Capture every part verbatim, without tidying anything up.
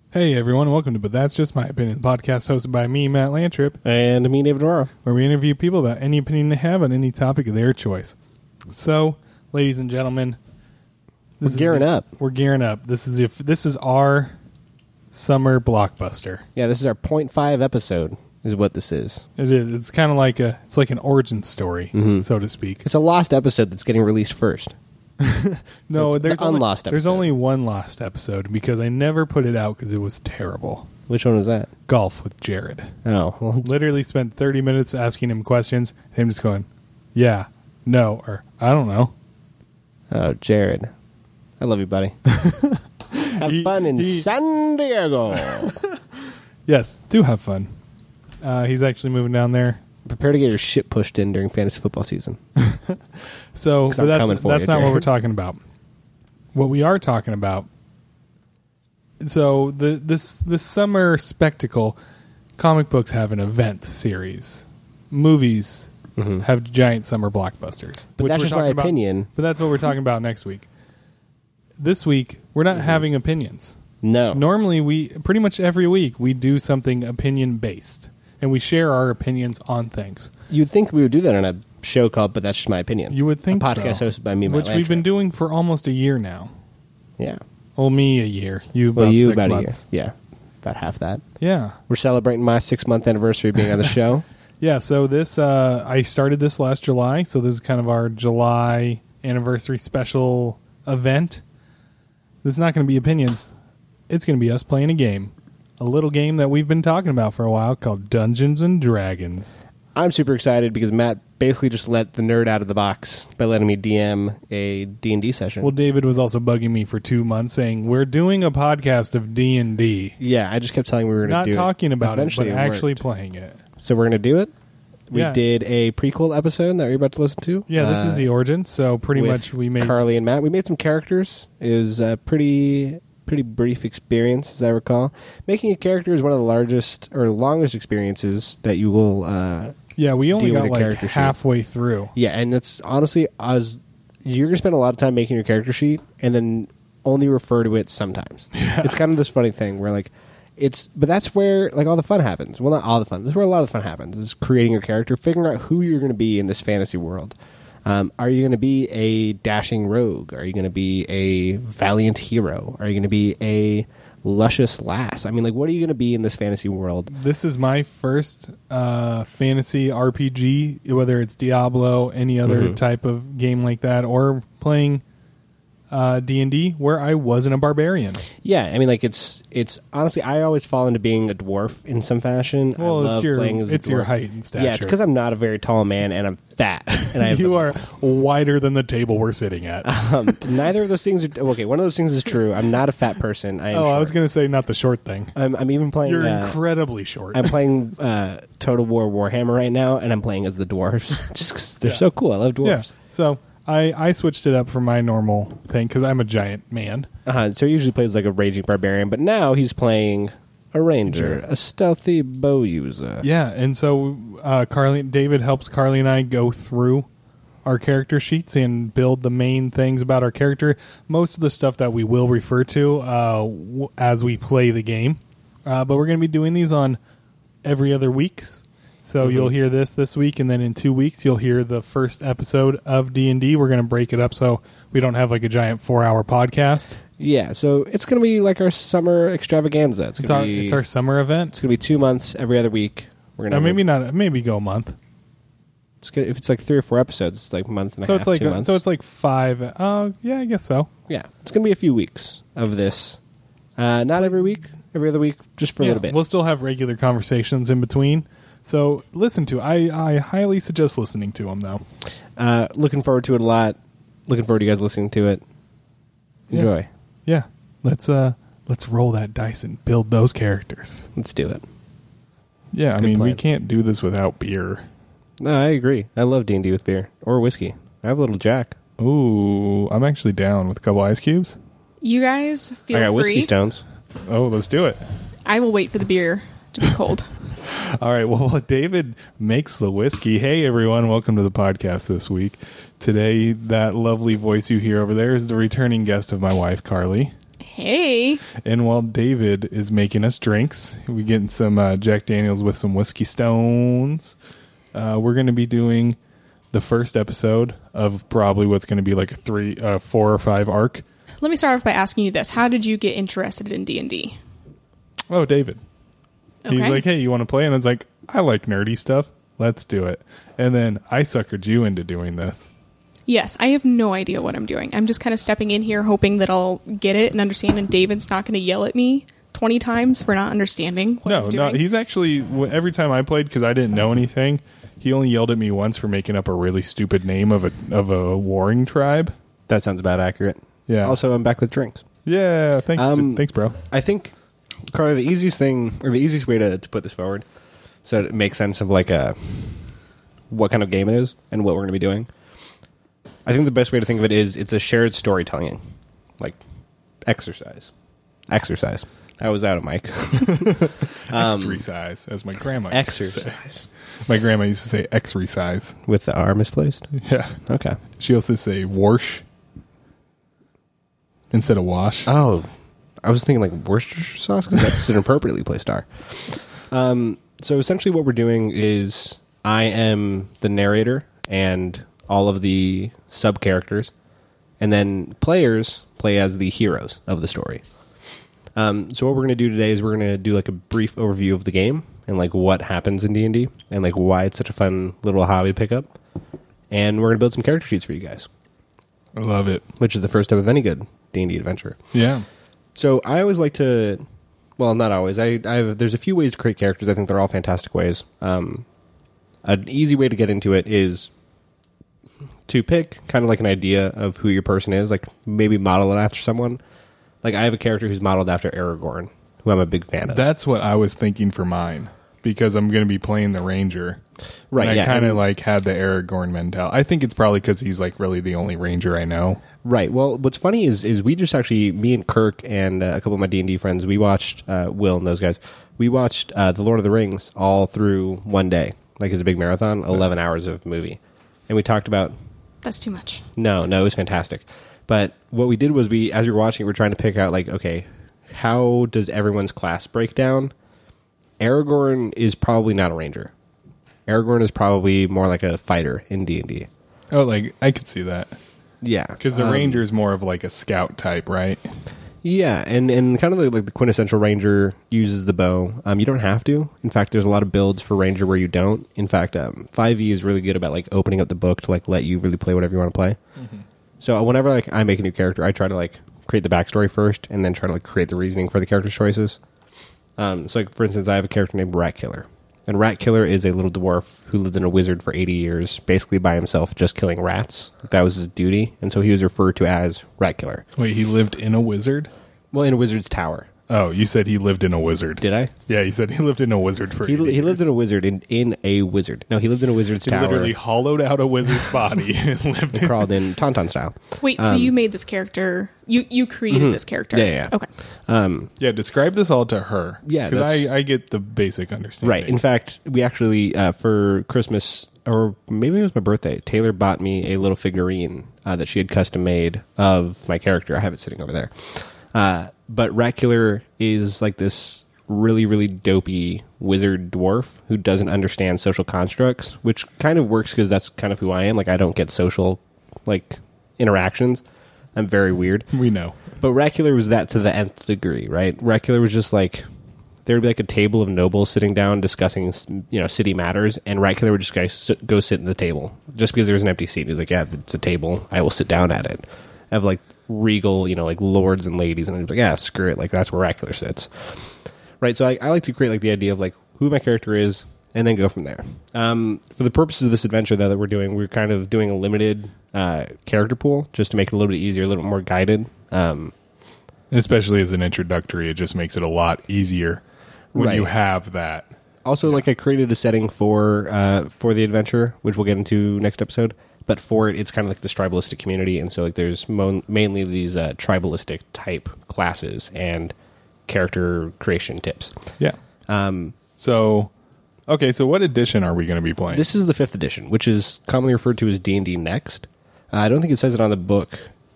Hey everyone, welcome to But That's Just My Opinion, the podcast hosted by me, Matt Lantrip, and me, David Morrow, where we interview people about any opinion they have on any topic of their choice. So, ladies and gentlemen, this we're gearing is, up. We're gearing up. This is if this is our summer blockbuster. Yeah, this is our point five episode. Is what this is. It is. It's kind of like a. It's like an origin story, mm-hmm. so to speak. It's a lost episode that's getting released first. no, so there's the only, unlost episode. There's only one lost episode because I never put it out because it was terrible. Which one was that? Golf with Jared. Oh, well. Literally spent thirty minutes asking him questions, and him just going, "Yeah, no," or "I don't know." Oh, Jared, I love you, buddy. Have he, fun in he, San Diego. Yes, do have fun. Uh, he's actually moving down there. Prepare to get your shit pushed in during fantasy football season. so but that's, that's you, not Jared. what we're talking about. What we are talking about. So the this this summer spectacle, comic books have an event series. Movies mm-hmm. have giant summer blockbusters. But that's just my about, opinion. But that's what we're talking about next week. This week, we're not mm-hmm. having opinions. No. Normally, we pretty much every week, we do something opinion-based. And we share our opinions on things. You'd think we would do that on a show called But That's Just My Opinion. You would think a podcast so. hosted by me, Which Matt we've been Lantrip. doing for almost a year now. Yeah. Well, me a year. You about well, you six about months. A year. Yeah. About half that. Yeah. We're celebrating my six-month anniversary of being on the show. Yeah, so this, uh, I started this last July, so this is kind of our July anniversary special event. This is not going to be opinions. It's going to be us playing a game. A little game that we've been talking about for a while called Dungeons and Dragons. I'm super excited because Matt basically just let the nerd out of the box by letting me D M a D and D session. Well, David was also bugging me for two months saying, we're doing a podcast of D and D. Yeah, I just kept telling him we were going to do it. Not talking about Eventually it, but it actually worked. playing it. So we're going to do it? We yeah. did a prequel episode that you're about to listen to. Yeah, this uh, is the origin, so pretty much we made... Carly and Matt. We made some characters. It was a pretty... pretty brief experience, as I recall. Making a character is one of the largest or longest experiences that you will uh yeah, we only deal got with a like character halfway sheet. through. Yeah, and it's honestly, as you're going to spend a lot of time making your character sheet and then only refer to it sometimes. Yeah. It's kind of this funny thing where like, it's, but that's where like all the fun happens. Well, not all the fun. That's where a lot of the fun happens, is creating your character, figuring out who you're going to be in this fantasy world. Um, are you going to be a dashing rogue? Are you going to be a valiant hero? Are you going to be a luscious lass? I mean, like, what are you going to be in this fantasy world? This is my first uh, fantasy R P G, whether it's Diablo, any other mm-hmm. type of game like that, or playing uh, D and D, where I wasn't a barbarian. Yeah, I mean, like, it's it's honestly, I always fall into being a dwarf in some fashion. Well, I love it's your, playing as a it's dwarf. your height and stature. Yeah, it's because I'm not a very tall man and I'm fat. And I you are wider than the table we're sitting at. Um, neither of those things are... Okay, one of those things is true. I'm not a fat person. I am oh, short. I was going to say not the short thing. I'm, I'm even playing... You're uh, incredibly short. I'm playing uh, Total War Warhammer right now, and I'm playing as the dwarves. Just because they're yeah. so cool. I love dwarves. Yeah. So I, I switched it up from my normal thing because I'm a giant man. Uh-huh. So he usually plays like a raging barbarian, but now he's playing... a ranger, a stealthy bow user. Yeah, and so uh, Carly, David helps Carly and I go through our character sheets and build the main things about our character. Most of the stuff that we will refer to uh, w- as we play the game. Uh, but we're going to be doing these on every other weeks. So mm-hmm. you'll hear this this week, and then in two weeks you'll hear the first episode of D and D. We're going to break it up so we don't have like a giant four-hour podcast. Yeah, so it's going to be like our summer extravaganza. It's, It's gonna our be, it's our summer event. It's going to be two months every other week. We're gonna Uh, maybe not. Maybe go a month. It's gonna, if it's like three or four episodes, it's like a month and a So half. it's like two a, months. so it's like five. Uh, yeah, I guess so. Yeah, it's going to be a few weeks of this. Uh, not every week, every other week, just for yeah, a little bit. We'll still have regular conversations in between. So listen to. I I highly suggest listening to them though. Uh, looking forward to it a lot. Looking forward to you guys listening to it. Enjoy. Yeah. yeah. Let's uh let's roll that dice and build those characters. Let's do it. Yeah, I Good mean plan. we can't do this without beer. No, I agree. I love D and D with beer or whiskey. I have a little Jack. Ooh, I'm actually down with a couple ice cubes. You guys feel I got free. whiskey stones. Oh, let's do it. I will wait for the beer to be cold. All right, well, David makes the whiskey. Hey, everyone, welcome to the podcast this week. Today, that lovely voice you hear over there is the returning guest of my wife, Carly. Hey. And while David is making us drinks, we getting some uh, Jack Daniels with some whiskey stones. Uh, we're going to be doing the first episode of probably what's going to be like a three, uh, four or five arc. Let me start off by asking you this. How did you get interested in D and D? Oh, David. He's Okay. like, hey, you want to play? And it's like, I like nerdy stuff. Let's do it. And then I suckered you into doing this. Yes, I have no idea what I'm doing. I'm just kind of stepping in here hoping that I'll get it and understand, and David's not going to yell at me twenty times for not understanding what No, I'm doing. no, he's actually, every time I played, because I didn't know anything, he only yelled at me once for making up a really stupid name of a of a warring tribe. That sounds about accurate. Yeah. Also, I'm back with drinks. Yeah, thanks, Um, thanks, bro. I think, Carly, the easiest thing, or the easiest way to, to put this forward, so it makes sense of like a what kind of game it is and what we're going to be doing. I think the best way to think of it is it's a shared storytelling, like exercise. Exercise. I was out of mic. Exercise, as my grandma used to say. Exercise. My grandma used to say exercise. With the R misplaced? Yeah. Okay. She also say wash instead of wash. Oh, I was thinking like Worcestershire sauce because that's an appropriately placed R. Um, so essentially what we're doing is I am the narrator and all of the sub-characters, and then players play as the heroes of the story. Um, so what we're going to do today is we're going to do like a brief overview of the game and like what happens in D and D and like why it's such a fun little hobby to pick up. And we're going to build some character sheets for you guys, I love it. which is the first step of any good D and D adventure. Yeah. So I always like to, well, not always. I, I have, there's a few ways to create characters. I think they're all fantastic ways. Um, an easy way to get into it is to pick kind of like an idea of who your person is, like maybe model it after someone. Like I have a character who's modeled after Aragorn, who I'm a big fan of. That's what I was thinking for mine, because I'm going to be playing the ranger. Right, And I yeah, kind of and- like had the Aragorn mentality. I think it's probably because he's like really the only ranger I know. Right. Well, what's funny is is we just actually, me and Kirk and uh, a couple of my D and D friends, we watched, uh, Will and those guys, we watched uh, The Lord of the Rings all through one day. Like it's a big marathon, eleven hours of movie. And we talked about, That's too much. no, no, it was fantastic. But what we did was we, as we were watching, we were trying to pick out like, okay, how does everyone's class break down? Aragorn is probably not a ranger. Aragorn is probably more like a fighter in D and D. Oh, like I could see that, Yeah. because the Um, ranger is more of like a scout type, right? Yeah, and, and kind of like, like the quintessential ranger uses the bow. Um, you don't have to. In fact, there's a lot of builds for ranger where you don't. In fact, um, five E is really good about like opening up the book to like let you really play whatever you want to play. So whenever like I make a new character, I try to like create the backstory first, and then try to like create the reasoning for the character's choices. Um, so like for instance, I have a character named Rat Killer, and Rat Killer is a little dwarf who lived in a wizard for eighty years, basically by himself, just killing rats. That was his duty, and so he was referred to as Rat Killer. Wait, he lived in a wizard? Well, in a wizard's tower. Oh, you said he lived in a wizard. Did I? Yeah, you said he lived in a wizard for He, eighty he lived years. in a wizard in, in a wizard. No, he lived in a wizard's He tower. literally hollowed out a wizard's body and lived and in. crawled in Tauntaun style. Wait, so you made this character? You you created this character? Um, mm-hmm. Yeah, yeah, yeah. Okay. Um, Yeah, describe this all to her. Yeah, because that's- I, I get the basic understanding. right. In fact, we actually uh, for Christmas, or maybe it was my birthday, Taylor bought me a little figurine uh, that she had custom made of my character. I have it sitting over there. Uh, but Rat Killer is like this really, really dopey wizard dwarf who doesn't understand social constructs, which kind of works because that's kind of who I am. Like, I don't get social like interactions. I'm very weird. we know. But Rat Killer was that to the nth degree, right? Rat Killer was just like, there would be like a table of nobles sitting down discussing, you know, city matters, and Rat Killer would just go sit, go sit at the table just because there was an empty seat. He was like, yeah, it's a table. I will sit down at it. I have like regal, you know, like lords and ladies, and I'm like, yeah, screw it. Like, that's where Rat Killer sits. Right, so I, I like to create like the idea of like who my character is, and then go from there. Um, for the purposes of this adventure, though, that we're doing, we're kind of doing a limited uh, character pool just to make it a little bit easier, a little bit more guided. Um, Especially as an introductory, it just makes it a lot easier when Right. you have that. also, like I created a setting for uh, for the adventure, which we'll get into next episode. But for it, it's kind of like this tribalistic community, and so like there's mo- mainly these uh, tribalistic type classes and character creation tips. Yeah. Um, So, okay, so what edition are we going to be playing? This is the fifth edition, which is commonly referred to as D and D Next. Uh, I don't think it says it on the book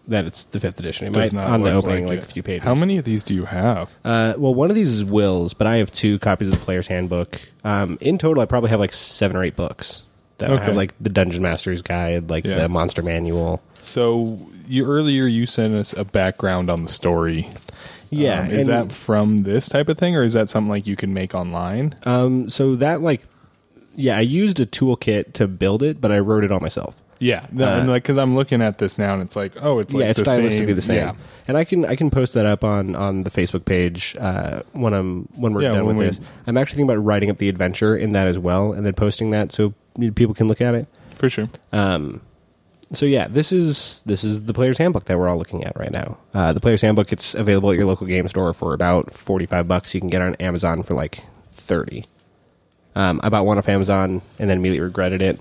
that it's the fifth edition. It Does might not on the look opening like like it. a few pages. How many of these do you have? Uh, well, one of these is Will's, but I have two copies of the Player's Handbook. Um, in total, I probably have like seven or eight books that Okay. have like the Dungeon Master's Guide, like Yeah. the Monster Manual. So you earlier you sent us a background on the story. Yeah, Um, is and- that from this type of thing, or is that something like you can make online? Um, so that like, yeah, I used a toolkit to build it, but I wrote it all myself. Yeah, no, Uh, and like because I'm looking at this now and it's like, oh, it's like yeah, it's the stylistically same. the same. Yeah. And I can I can post that up on, on the Facebook page uh, when I'm when we're Yeah, done when with we- this. I'm actually thinking about writing up the adventure in that as well, and then posting that so people can look at it. For sure. Um, so yeah, this is this is the Player's Handbook that we're all looking at right now. Uh, the Player's Handbook, it's available at your local game store for about forty-five bucks. You can get it on Amazon for like thirty. Um, I bought one off Amazon and then immediately regretted it.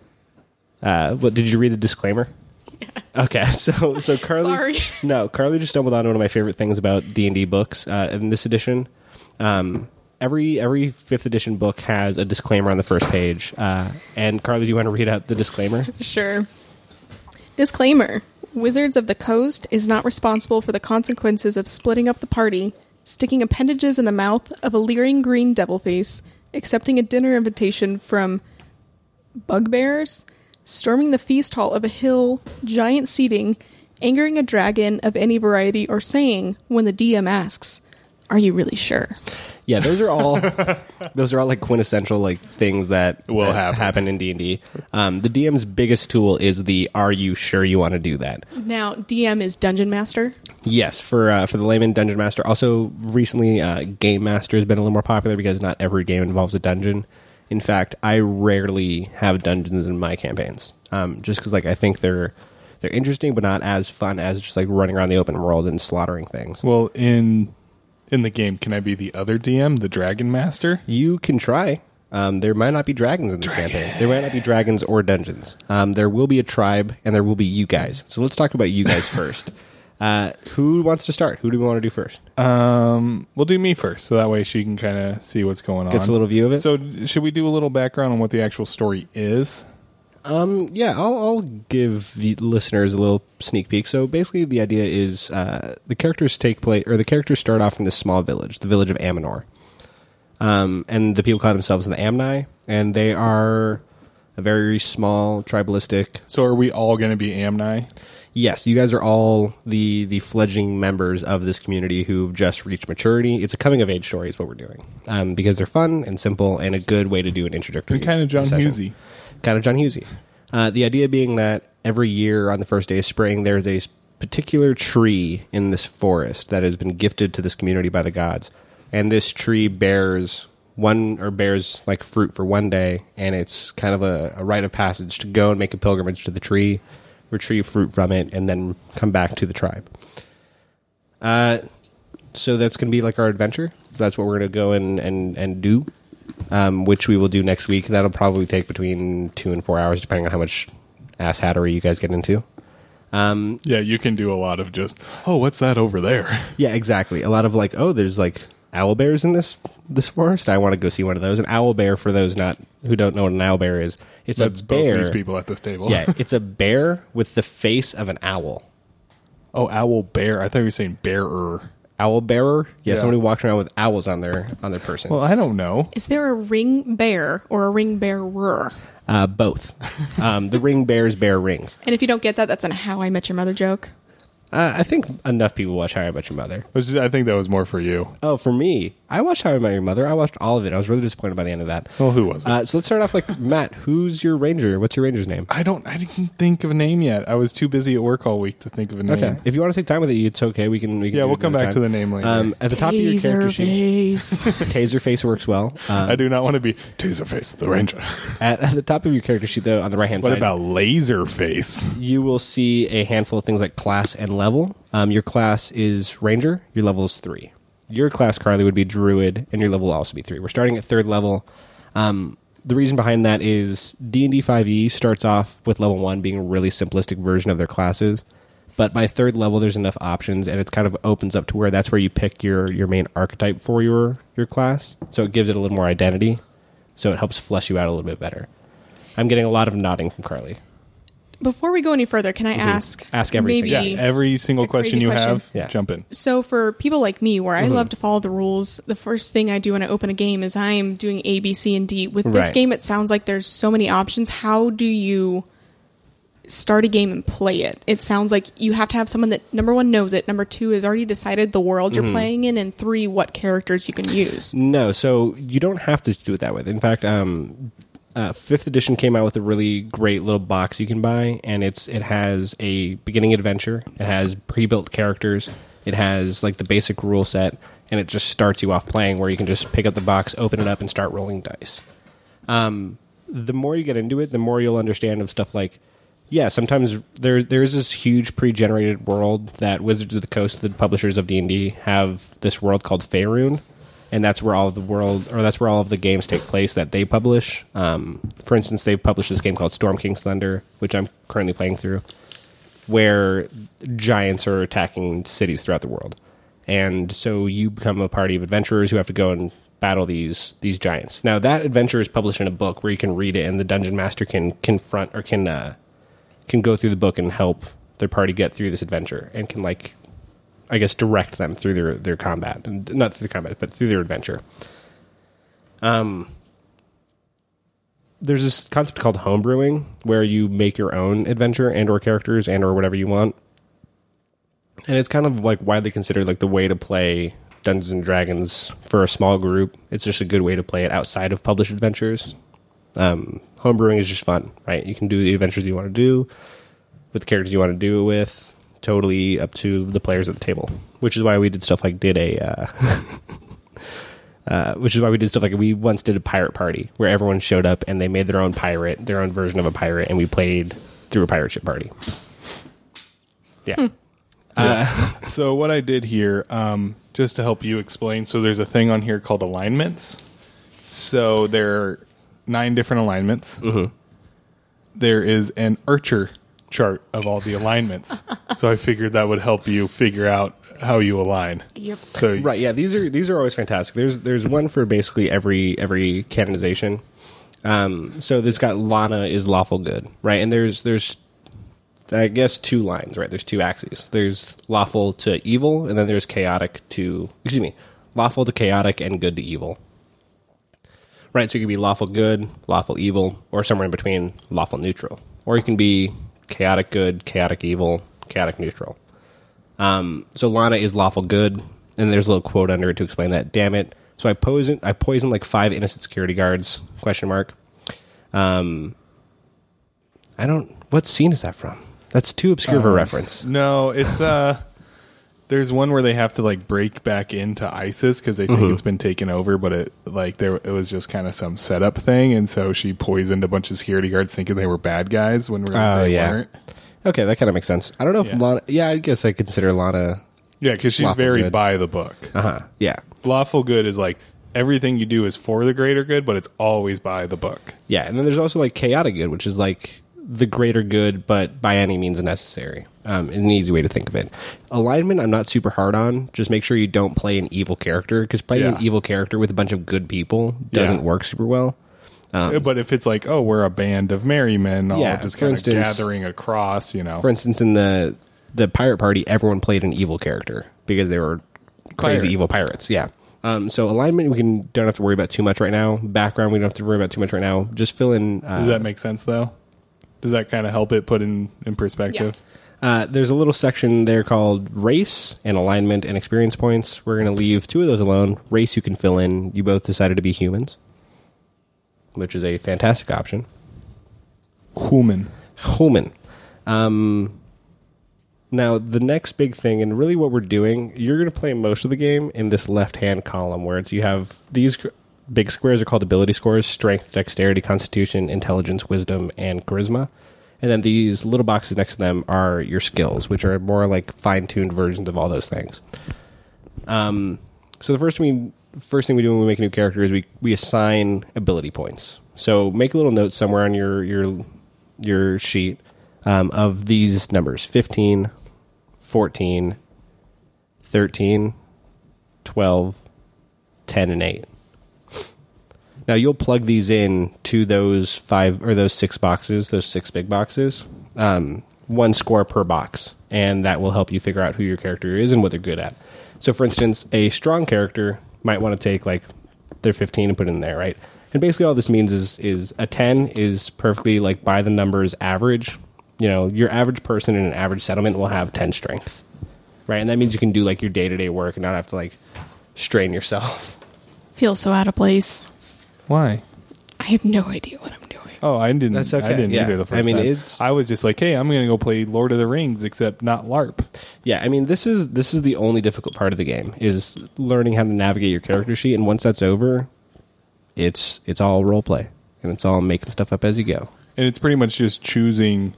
Uh, what did you read the disclaimer? Yes. Okay, so so Carly, Sorry. no, Carly just stumbled on one of my favorite things about D and D books uh, in this edition. Um, every every fifth edition book has a disclaimer on the first page. Uh, and Carly, do you want to read out the disclaimer? Sure. Disclaimer. Wizards of the Coast is not responsible for the consequences of splitting up the party, sticking appendages in the mouth of a leering green devilface, accepting a dinner invitation from bugbears, storming the feast hall of a hill, giant seating, angering a dragon of any variety, or saying, when the D M asks, "Are you really sure?" Yeah, those are all those are all like quintessential like things that Will that happen. happen in D and D. Um, the D M's biggest tool is the "Are you sure you want to do that?" Now, D M is Dungeon Master. Yes, for uh, for the layman, Dungeon Master. Also, recently, uh, Game Master has been a little more popular because not every game involves a dungeon. In fact, I rarely have dungeons in my campaigns, um, just because like I think they're they're interesting, but not as fun as just like running around the open world and slaughtering things. Well, in in the game, can I be the other D M, the Dragon Master? You can try. Um, there might not be dragons in this campaign. There might not be dragons or dungeons. Um, there will be a tribe, and there will be you guys. So let's talk about you guys first. Uh, who wants to start? Who do we want to do first? Um, we'll do me first, so that way she can kind of see what's going on. Gets a little view of it. So, should we do a little background on what the actual story is? Um, yeah, I'll, I'll give the listeners a little sneak peek. So basically, the idea is uh, the characters take place, or the characters start off in this small village, the village of Aminor. Um, and the people call themselves the Amni, and they are a very small tribalistic. So, are we all going to be Amni? Yes, you guys are all the the fledgling members of this community who've just reached maturity. It's a coming of age story, is what we're doing, um, because they're fun and simple and a good way to do an introductory. And kind of John session. Husey. Kind of John Husey. Uh, the idea being that every year on the first day of spring, there's a particular tree in this forest that has been gifted to this community by the gods, and this tree bears one or bears like fruit for one day, and it's kind of a, a rite of passage to go and make a pilgrimage to the tree, retrieve fruit from it, and then come back to the tribe. Uh, so that's going to be like our adventure. That's what we're going to go and, and, and do, um, which we will do next week. That'll probably take between two and four hours, depending on how much ass hattery you guys get into. Um, Yeah, you can do a lot of just, oh, what's that over there? yeah, exactly. A lot of like, oh, there's like owl bears in this this forest. I want to go see one of those. An owl bear, for those not who don't know what an owl bear is, it's That's a bear. both these people at this table. Yeah, it's a bear with the face of an owl. Oh, owl bear. I thought you were saying bearer. Owl bearer? Yeah, Yeah. somebody walks around with owls on their on their person. Well, I don't know. Is there a ring bear or a ring bearer? Uh, both. Um, the ring bears bear rings. And if you don't get that, that's a How I Met Your Mother joke. Uh, I think enough people watch How I Met Your Mother. Which is- I think that was more for you. Oh, for me, I watched How I Met Your Mother. I watched all of it. I was really disappointed by the end of that. Well, who was it? Uh, so let's start off like Matt. Who's your ranger? What's your ranger's name? I don't. I didn't think of a name yet. I was too busy at work all week to think of a name. Okay, if you want to take time with it, it's okay. We can. We can Yeah, do we'll it come another back time. to the name later. Um, at the top of your character sheet, Taserface. Taserface works well. Um, I do not want to be Taserface the Ranger. at, at the top of your character sheet, though, on the right hand What side, about Laserface? you will see a handful of things like class and level. Um, your class is Ranger. Your level is three. Your class, Carly, would be Druid, and your level will also be three. We're starting at third level. Um, the reason behind that is D and D five E starts off with level one being a really simplistic version of their classes. But by third level, there's enough options, and it kind of opens up to where that's where you pick your, your main archetype for your, your class. So it gives it a little more identity. So it helps flesh you out a little bit better. I'm getting a lot of nodding from Carly. Before we go any further, can I ask? Ask everything. Maybe Yeah, every single a question crazy you question. have, Yeah. jump in. So for people like me, where I Mm-hmm. love to follow the rules, the first thing I do when I open a game is I am doing A, B, C, and D. With this Right. game, it sounds like there's so many options. How do you start a game and play it? It sounds like you have to have someone that, number one, knows it, number two, has already decided the world Mm-hmm. you're playing in, and three, what characters you can use. No, so you don't have to do it that way. In fact, um, uh, fifth edition came out with a really great little box you can buy, and it's it has a beginning adventure, it has pre-built characters, it has like the basic rule set, and it just starts you off playing where you can just pick up the box, open it up, and start rolling dice. Um, the more you get into it, the more you'll understand of stuff like, yeah, sometimes there there's this huge pre-generated world that Wizards of the Coast, the publishers of D and D, have this world called Faerun, and that's where all of the world, or that's where all of the games take place that they publish. Um, for instance, they've published this game called Storm King's Thunder, which I'm currently playing through, where giants are attacking cities throughout the world, and so you become a party of adventurers who have to go and battle these these giants. Now, that adventure is published in a book where you can read it, and the dungeon master can confront or can uh, can go through the book and help their party get through this adventure, and can, like, I guess, direct them through their, their combat. And not through the combat, but through their adventure. Um, there's this concept called homebrewing, where you make your own adventure and or characters and or whatever you want. And it's kind of, like, widely considered, like, the way to play Dungeons and Dragons for a small group. It's just a good way to play it outside of published adventures. Um, homebrewing is just fun, right? You can do the adventures you want to do with the characters you want to do it with. Totally up to the players at the table, which is why we did stuff like did a, uh, uh, which is why we did stuff like we once did a pirate party where everyone showed up and they made their own pirate, their own version of a pirate, and we played through a pirate ship party. Yeah. Uh, so what I did here, um, just to help you explain, so there's a thing on here called alignments. So there are nine different alignments. Mm-hmm. There is an Archer chart of all the alignments. So I figured that would help you figure out how you align. Yep. So Right, yeah, these are these are always fantastic. There's there's one for basically every every canonization. Um, so this got Lana is lawful good, right? And there's there's I guess two lines, right? There's two axes. There's lawful to evil, and then there's chaotic to excuse me, lawful to chaotic and good to evil. Right, so you can be lawful good, lawful evil, or somewhere in between, lawful neutral, or you can be chaotic good, chaotic evil, chaotic neutral. Um, so Lana is lawful good, and there's a little quote under it to explain that. Damn it! So I poison, I poisoned like five innocent security guards? Question mark. Um, I don't. What scene is that from? That's too obscure of a reference. no, it's uh there's one where they have to like break back into ISIS because they think Mm-hmm. it's been taken over, but it like there it was just kind of some setup thing, and so she poisoned a bunch of security guards thinking they were bad guys when really Oh, they yeah. weren't. Okay, that kind of makes sense. I don't know if Yeah. Lana. Yeah, I guess I consider Lana. Yeah, because she's Lawful very good. by the book. Uh huh. Yeah. Lawful good is like everything you do is for the greater good, but it's always by the book. Yeah, and then there's also like chaotic good, which is like the greater good, but by any means necessary. Um, an easy way to think of it. Alignment, I'm not super hard on. Just make sure you don't play an evil character, because playing Yeah. an evil character with a bunch of good people doesn't Yeah. work super well. Um, But if it's like, oh, we're a band of merry men, all Yeah, just for kind of instance- gathering across, you know. for instance, in the the pirate party, everyone played an evil character because they were crazy Pirates. evil pirates. Yeah. Um, so alignment, we can don't have to worry about too much right now. Background, we don't have to worry about too much right now. Just fill in. Uh, Does that make sense, though? Does that kind of help it put in, in perspective? Uh, there's a little section there called race and alignment and experience points. We're going to leave two of those alone. Race you can fill in. You both decided to be humans, which is a fantastic option. Human. Human. Um, now, the next big thing, and really what we're doing, you're going to play most of the game in this left-hand column, where it's you have these big squares are called ability scores: strength, dexterity, constitution, intelligence, wisdom, and charisma. And then these little boxes next to them are your skills, which are more like fine-tuned versions of all those things. Um, so the first thing we first thing we do when we make a new character is we we assign ability points. So make a little note somewhere on your your your sheet um, of these numbers: fifteen, fourteen, thirteen, twelve, ten, and eight. Now you'll plug these in to those five or those six boxes, those six big boxes. um, one score per box, and that will help you figure out who your character is and what they're good at. So, for instance, a strong character might want to take like their fifteen and put it in there, right? And basically, all this means is is a ten is perfectly like by the numbers average. You know, your average person in an average settlement will have ten strength, right? And that means you can do like your day to day work and not have to like strain yourself. Feels so out of place. Why? I have no idea what I'm doing. Oh, I didn't. That's okay, I didn't yeah. either the first I mean, time. it's- I was just like, hey, I'm going to go play Lord of the Rings, except not LARP. Yeah, I mean, this is this is the only difficult part of the game is learning how to navigate your character sheet, and once that's over, it's it's all role play, and it's all making stuff up as you go. And it's pretty much just choosing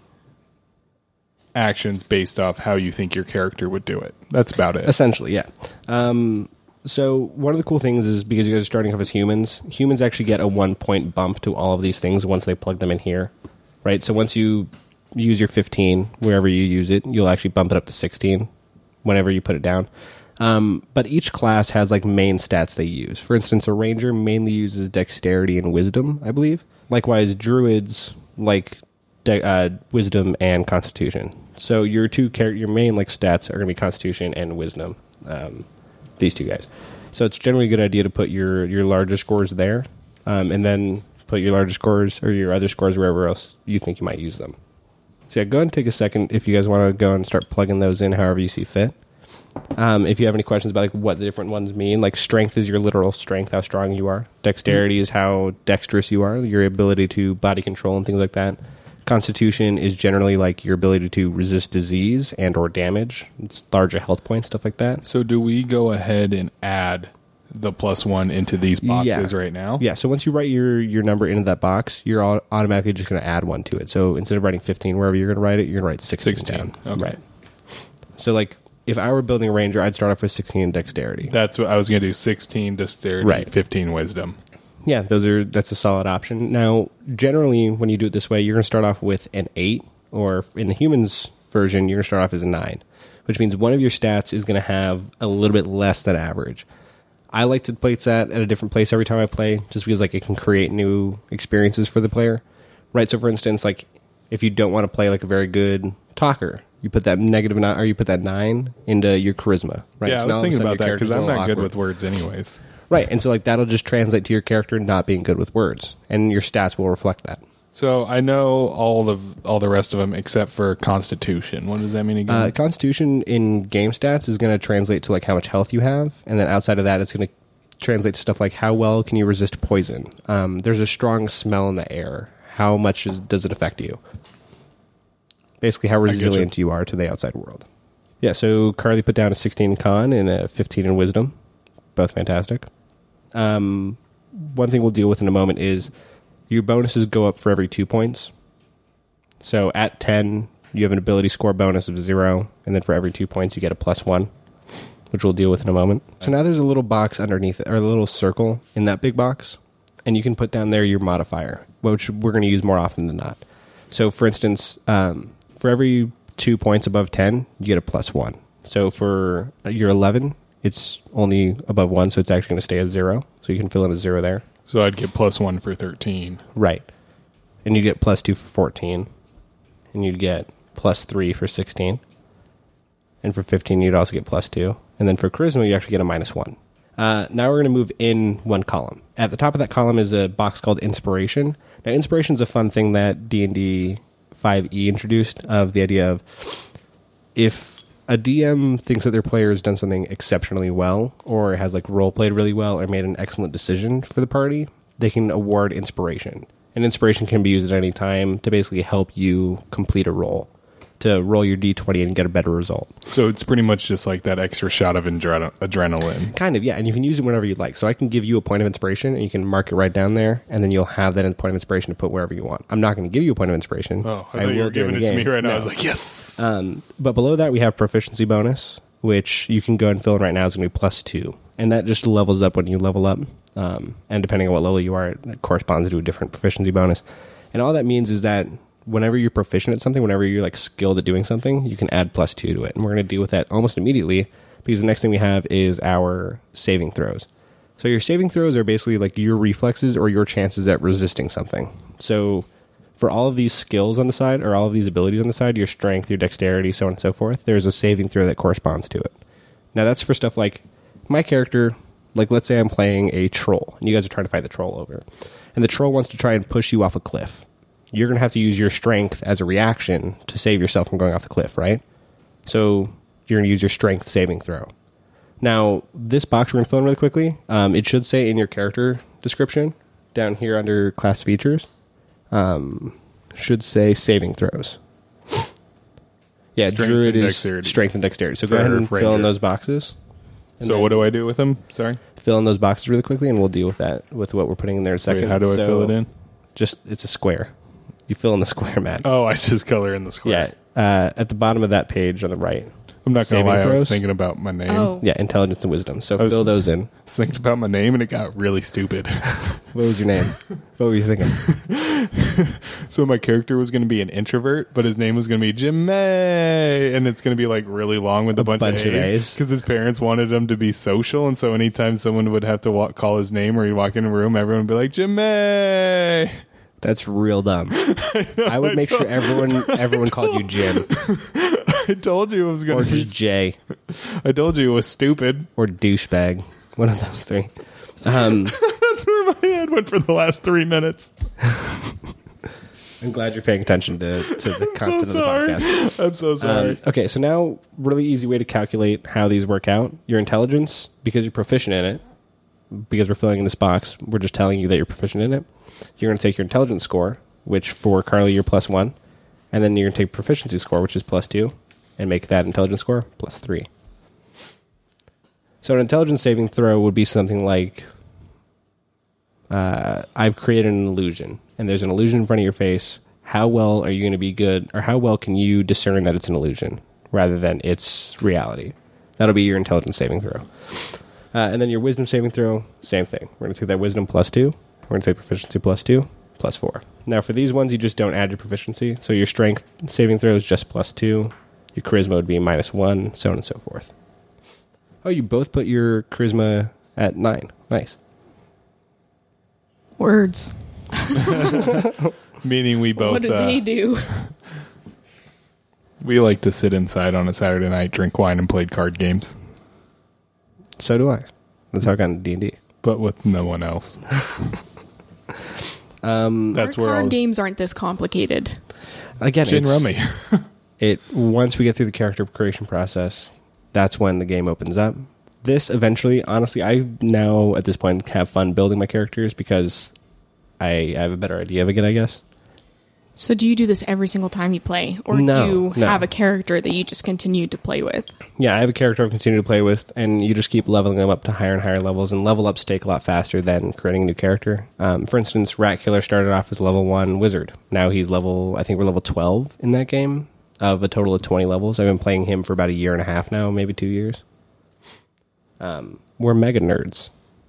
actions based off how you think your character would do it. That's about it. Essentially, yeah. Um, so one of the cool things is because you guys are starting off as humans, humans actually get a one point bump to all of these things once they plug them in here, right? So once you use your fifteen, wherever you use it, you'll actually bump it up to sixteen whenever you put it down. Um, but each class has like main stats they use. For instance, a ranger mainly uses dexterity and wisdom, I believe. Likewise, druids like de- uh, wisdom and constitution. So your two char- your main like stats are going to be constitution and wisdom. Um, these two guys. So it's generally a good idea to put your your larger scores there, um, and then put your larger scores or your other scores wherever else you think you might use them. So yeah, go ahead and take a second if you guys want to go and start plugging those in however you see fit. Um, if you have any questions about like what the different ones mean, like strength is your literal strength, how strong you are. Dexterity mm-hmm. is how dexterous you are, your ability to body control and things like that. Constitution is generally like your ability to resist disease and or damage. It's larger health points, stuff like that. So do we go ahead and add the plus one into these boxes yeah. right now? Yeah, so once you write your, your number into that box, you're all automatically just going to add one to it. So instead of writing fifteen wherever you're going to write it, you're going to write sixteen, sixteen. down. Okay. Right. So like if I were building a ranger, I'd start off with sixteen in dexterity. That's what I was going to do, sixteen dexterity, Right. fifteen wisdom. Yeah, those are that's a solid option. Now, generally, when you do it this way, you're going to start off with an eight, or in the humans version, you're going to start off as a nine, which means one of your stats is going to have a little bit less than average. I like to place that at a different place every time I play, just because like it can create new experiences for the player, right? So, for instance, like if you don't want to play like a very good talker, you put that negative nine, or you put that nine into your charisma, right? Yeah, So I now was all of a thinking sudden about your that character's because a I'm little not good awkward. with words anyways. Right, and so like that'll just translate to your character not being good with words, and your stats will reflect that. So I know all the all the rest of them except for Constitution. What does that mean again? Uh, Constitution in game stats is going to translate to like how much health you have, and then outside of that, it's going to translate to stuff like how well can you resist poison. Um, there's a strong smell in the air. How much is, does it affect you? Basically, how resilient you. you are to the outside world. Yeah. So Carly put down a sixteen in con and a fifteen in wisdom, both fantastic. Um, one thing we'll deal with in a moment is your bonuses go up for every two points. So at ten, you have an ability score bonus of zero, and then for every two points, you get a plus one, which we'll deal with in a moment. So now there's a little box underneath it, or a little circle in that big box, and you can put down there your modifier, which we're going to use more often than not. So for instance, um, for every two points above ten, you get a plus one. So for your eleven, it's only above one, so it's actually going to stay at zero. So you can fill in a zero there. So I'd get plus one for thirteen. Right. And you get plus two for fourteen. And you'd get plus three for sixteen. And for fifteen, you'd also get plus two. And then for charisma, you actually get a minus one. Uh, now we're going to move in one column. At the top of that column is a box called Inspiration. Now, Inspiration is a fun thing that D and D five E introduced, of the idea of if a D M thinks that their player has done something exceptionally well, or has like role played really well, or made an excellent decision for the party, they can award inspiration. And inspiration can be used at any time to basically help you complete a roll, to roll your d twenty and get a better result. So it's pretty much just like that extra shot of adre- adrenaline. Kind of, yeah. And you can use it whenever you like. So I can give you a point of inspiration, and you can mark it right down there, and then you'll have that point of inspiration to put wherever you want. I'm not going to give you a point of inspiration. Oh, I thought you were giving it to me right now. No. I was like, yes. Um, but below that, we have proficiency bonus, which you can go and fill in right now. Is going to be plus two. And that just levels up when you level up. Um, and depending on what level you are, it corresponds to a different proficiency bonus. And all that means is that whenever you're proficient at something, whenever you're like skilled at doing something, you can add plus two to it. And we're going to deal with that almost immediately, because the next thing we have is our saving throws. So your saving throws are basically like your reflexes or your chances at resisting something. So for all of these skills on the side, or all of these abilities on the side, your strength, your dexterity, so on and so forth, there's a saving throw that corresponds to it. Now, that's for stuff like my character, like let's say I'm playing a troll, and you guys are trying to fight the troll over. And the troll wants to try and push you off a cliff. You're going to have to use your strength as a reaction to save yourself from going off the cliff, right? So you're going to use your strength saving throw. Now, this box we're going to fill in really quickly. Um, it should say in your character description, down here under class features, um, should say saving throws. Yeah, Strength Druid and is dexterity. strength and dexterity. So For go ahead and fill in Ranger. those boxes. And So then what do I do with them? Sorry. fill in those boxes really quickly, and we'll deal with that, with what we're putting in there in a second. Wait, how do I So fill it in? Just, it's a square. You fill in the square, Matt. Oh, I just color in the square. Yeah, uh, at the bottom of that page on the right. I'm not going Saving to lie. I was throws? thinking about my name. Oh. Yeah, intelligence and wisdom. So I was- fill those in. I was thinking about my name, and it got really stupid. What was your name? What were you thinking? So my character was going to be an introvert, but his name was going to be Jim May, and it's going to be like really long with a, A bunch, bunch of of A's A's. because his parents wanted him to be social, and so anytime someone would have to walk, call his name or he'd walk in a room, everyone would be like Jim May. That's real dumb. I would make sure everyone everyone called you Jim I told you it was or going to be. just Jay I told you it was stupid. or douchebag. One of those three. Um, That's where my head went for the last three minutes. I'm glad you're paying attention to, to the So content of the sorry. podcast. I'm so sorry. Um, okay, so now really easy way to calculate how these work out. Your intelligence, because you're proficient in it, because we're filling in this box, we're just telling you that you're proficient in it. You're going to take your intelligence score, which for Carly you're plus one, and then you're going to take proficiency score, which is plus two, and make that intelligence score plus three. So an intelligence saving throw would be something like, uh, I've created an illusion, and there's an illusion in front of your face. How well are you going to be good, or how well can you discern that it's an illusion rather than it's reality? That'll be your intelligence saving throw. Uh, and then your wisdom saving throw, same thing. We're going to take that wisdom plus two. We're going to take proficiency plus two, plus four. Now for these ones, you just don't add your proficiency. So your strength saving throw is just plus two. Your charisma would be minus one, so on and so forth. Oh, you both put your charisma at nine. Nice. Words. Meaning we both what did uh, they do? we like to sit inside on a Saturday night, drink wine, and play card games, So do I. That's how I got into D and D. but with no one else. Um, That's Our where card all games aren't this complicated. again, gin it's- rummy. It once we get through the character creation process, that's when the game opens up. This eventually, honestly, I now at this point have fun building my characters because I, I have a better idea of it, I guess. So do you do this every single time you play? Or No, do you no. have a character that you just continue to play with? Yeah, I have a character I continue to play with, and you just keep leveling them up to higher and higher levels, and level ups take a lot faster than creating a new character. Um, for instance, Rat Killer started off as level one wizard. Now he's level, I think we're level twelve in that game of a total of twenty levels. I've been playing him for about a year and a half now, maybe two years. Um, we're mega nerds.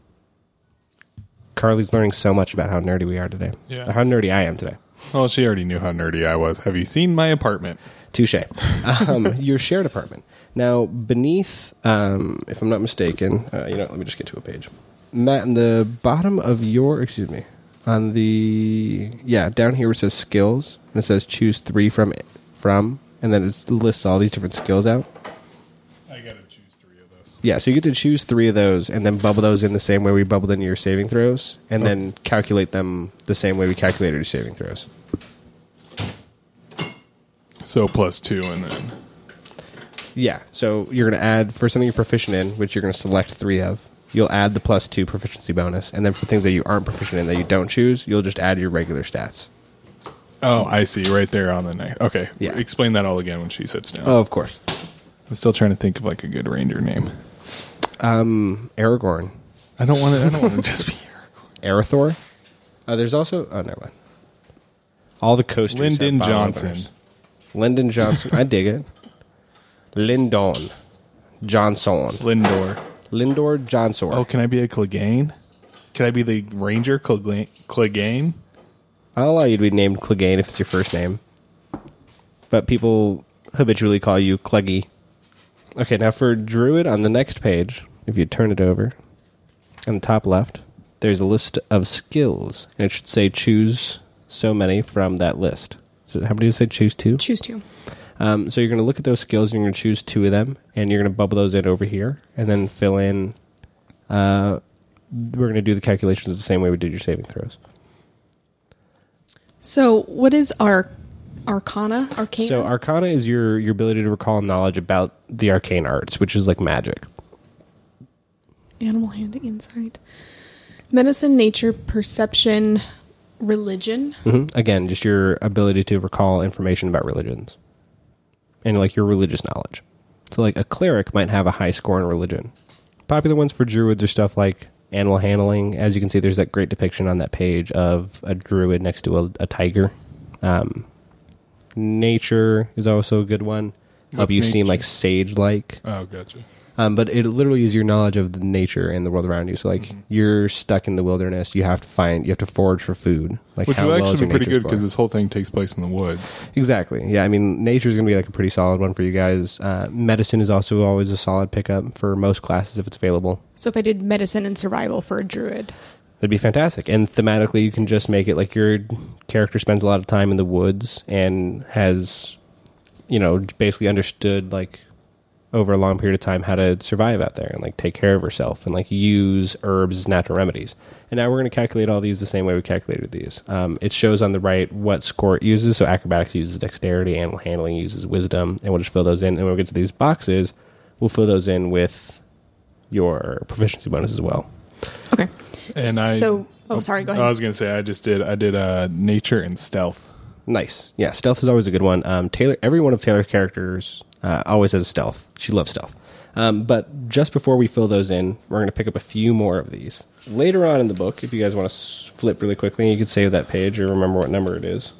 Carly's learning so much about how nerdy we are today. Yeah. Or how nerdy I am today. Well, she already knew how nerdy I was. Have you seen my apartment? Touche. Um, your shared apartment. Now, beneath, um, if I'm not mistaken, uh, you know, let me just get to a page. Matt, in the bottom of your, excuse me, on the, yeah, down here where it says skills, and it says choose three from, from, and then it lists all these different skills out. I gotta choose three of those. Yeah, so you get to choose three of those, and then bubble those in the same way we bubbled in your saving throws, and Oh. then calculate them the same way we calculated your saving throws. So plus two, and then Yeah, so you're going to add, for something you're proficient in, which you're going to select three of, you'll add the plus two proficiency bonus, and then for things that you aren't proficient in that you don't choose, you'll just add your regular stats. oh, I see, right there on the neck. Okay, Yeah. Explain that all again when she sits down. Oh, of course. I'm still trying to think of like a good ranger name. Um, Aragorn. I don't want to. I don't want to just be Arathor. Uh, there's also, oh, never mind. All the coasters have Lyndon bottom Johnson. openers. Lyndon Johnson. I dig it. Lyndon Johnson. Lindor. Lindor Johnson. Oh, can I be a Clegane? Can I be the ranger Clegane? Clegane? I'll allow you to be named Clegane if it's your first name. But people habitually call you Cleggy. Okay, now for Druid on the next page, if you turn it over, on the top left, there's a list of skills. And it should say choose so many from that list. So how many did you say? Choose two? Choose two. Um, so you're going to look at those skills, and you're going to choose two of them, and you're going to bubble those in over here, and then fill in... Uh, we're going to do the calculations the same way we did your saving throws. So what is our Arcana? Arcana? So Arcana is your, your ability to recall knowledge about the arcane arts, which is like magic. Animal handling, insight. Medicine, nature, perception, religion. Mm-hmm. Again, just your ability to recall information about religions. And like your religious knowledge. So like a cleric might have a high score in religion. Popular ones for druids are stuff like animal handling. As you can see, there's that great depiction on that page of a druid next to a, a tiger. Um, nature is also a good one. Help What's you seem nature? like sage-like. Oh, gotcha. Um, but it literally is your knowledge of the nature and the world around you. So, like, Mm-hmm. you're stuck in the wilderness. You have to find, you have to forage for food. Like, Which how would well is actually your be pretty nature good because score? this whole thing takes place in the woods. Exactly. Yeah, I mean, nature is going to be like a pretty solid one for you guys. Uh, medicine is also always a solid pickup for most classes if it's available. So if I did medicine and survival for a druid. That'd be fantastic. And thematically, you can just make it like your character spends a lot of time in the woods and has, you know, basically understood, like, over a long period of time how to survive out there and, like, take care of herself and, like, use herbs as natural remedies. And now we're going to calculate all these the same way we calculated these. Um, it shows on the right what score it uses. So acrobatics uses dexterity, animal handling uses wisdom, and we'll just fill those in. And when we get to these boxes, we'll fill those in with your proficiency bonus as well. Okay. And I So, oh, sorry, go ahead. I was going to say I just did I did uh, nature and stealth. Nice. Yeah, stealth is always a good one. Um, Taylor, every one of Taylor's characters uh, always has stealth. She loves stealth. Um, but just before we fill those in, we're going to pick up a few more of these. Later on in the book, if you guys want to s- flip really quickly, you could save that page or remember what number it is.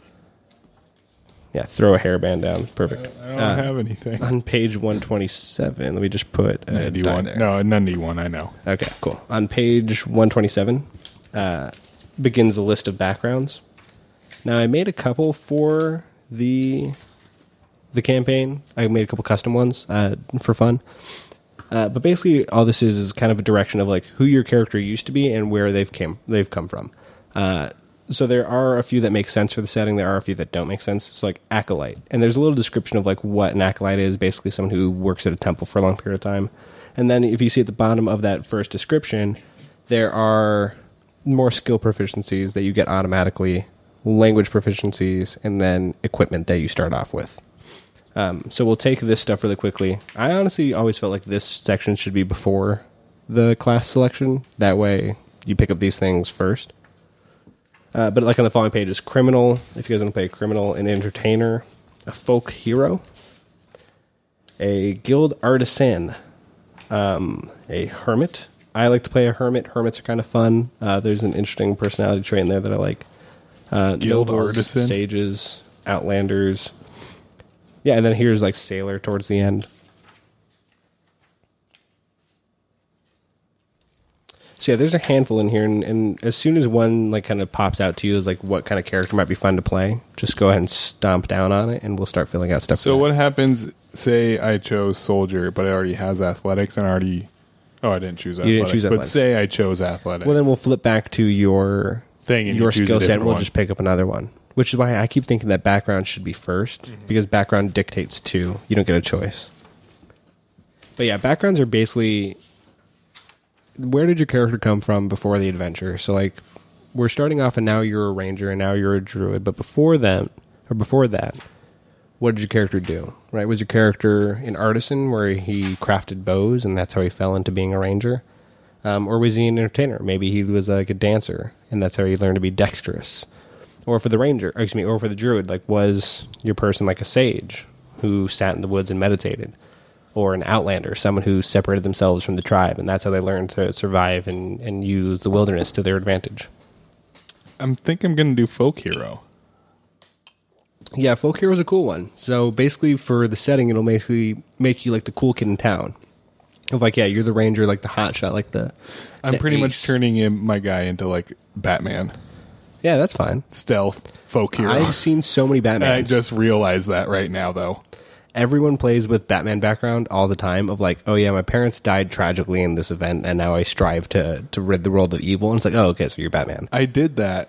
Yeah, throw a hairband down. Perfect. I don't Uh, have anything. On page one twenty-seven, let me just put a N D die one. there. No, an N D one. I know. Okay, cool. On page one twenty-seven uh, begins the list of backgrounds. Now, I made a couple for the the campaign. I made a couple custom ones uh, for fun. Uh, but basically, all this is is kind of a direction of like who your character used to be and where they've came they've come from. Uh, so there are a few that make sense for the setting. There are a few that don't make sense. It's like acolyte, and there's a little description of like what an acolyte is. Basically, someone who works at a temple for a long period of time. And then if you see at the bottom of that first description, there are more skill proficiencies that you get automatically, language proficiencies, and then equipment that you start off with. Um, so we'll take this stuff really quickly. I honestly always felt like this section should be before the class selection. That way you pick up these things first. Uh, but like on the following pages, criminal, if you guys want to play a criminal, an entertainer, a folk hero, a guild artisan, um, a hermit. I like to play a hermit. Hermits are kind of fun. Uh, there's an interesting personality trait in there that I like. Uh, Guild nobles, artisan? sages, outlanders. Yeah, and then here's like sailor towards the end. So yeah, there's a handful in here, and, and as soon as one like kind of pops out to you as like what kind of character might be fun to play, just go ahead and stomp down on it, and we'll start filling out stuff. So for what that. happens? Say I chose soldier, but it already has athletics and already. Oh, I didn't choose You athletics. didn't choose But athletics. say I chose athletics. Well, then we'll flip back to your Thing and your you choose a skill set. different And we'll one. just pick up another one, which is why I keep thinking that background should be first Mm-hmm. because background dictates two. You don't get a choice. But yeah, backgrounds are basically where did your character come from before the adventure. So like we're starting off, and now you're a ranger, and now you're a druid. But before that, or before that, what did your character do? Right? Was your character an artisan where he crafted bows, and that's how he fell into being a ranger? Um, or was he an entertainer? Maybe he was like a dancer, and that's how he learned to be dexterous. Or for the ranger, or excuse me, or for the druid, like was your person like a sage who sat in the woods and meditated? Or an outlander, someone who separated themselves from the tribe, and that's how they learned to survive and, and use the wilderness to their advantage. I think I'm going to do folk hero. Yeah, folk hero is a cool one. So basically, for the setting, it'll basically make you like the cool kid in town. Of like, yeah, you're the ranger, like the hotshot, like the. I'm the pretty ace. much turning in my guy into like Batman, Yeah, that's fine. stealth, folk hero. I've seen so many Batmans. I just realized that right now, though. Everyone plays with Batman background all the time. Of like, oh yeah, my parents died tragically in this event, and now I strive to to rid the world of evil. And it's like, oh, okay, so you're Batman. I did that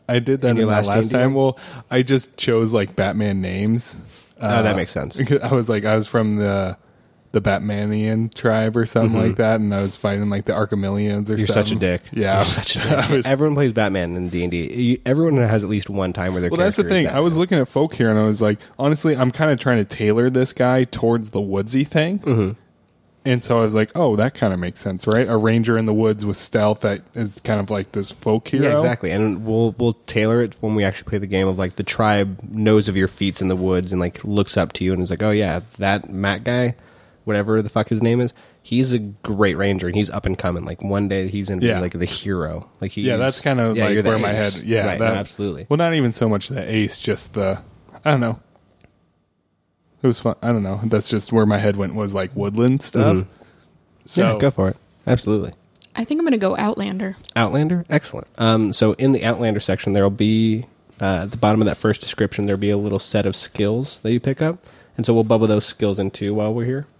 I did that In in, your that last last D and D time. one? Well, I just chose like Batman names. Oh, that makes sense. I was like, I was from the the Batmanian tribe or something Mhm. like that, and I was fighting like the Archimelians or You're something. such a dick. Yeah, You're such a dick. I was- Everyone plays Batman in D and D. Everyone has at least one time where they're. well, that's the thing. I was looking at folk here, and I was like, honestly, I'm kind of trying to tailor this guy towards the woodsy thing. Mm-hmm. And so I was like, oh, that kind of makes sense, right? A ranger in the woods with stealth that is kind of like this folk hero. Yeah, exactly. And we'll we'll tailor it when we actually play the game of like the tribe knows of your feats in the woods and like looks up to you and is like, oh yeah, that Matt guy, whatever the fuck his name is, he's a great ranger and he's up and coming. Like one day he's gonna Yeah. be like the hero. Like he's, Yeah, that's kind of yeah, like you're the where my ace. head. Yeah, right, that, no, absolutely. Well, not even so much the ace, just the. I don't know. It was fun. I don't know. That's just where my head went, was like woodland stuff. Mhm. So yeah, go for it. Absolutely. I think I'm going to go Outlander. Outlander, excellent. Um, so in the Outlander section, there will be uh, at the bottom of that first description, there'll be a little set of skills that you pick up, and so we'll bubble those skills in too while we're here.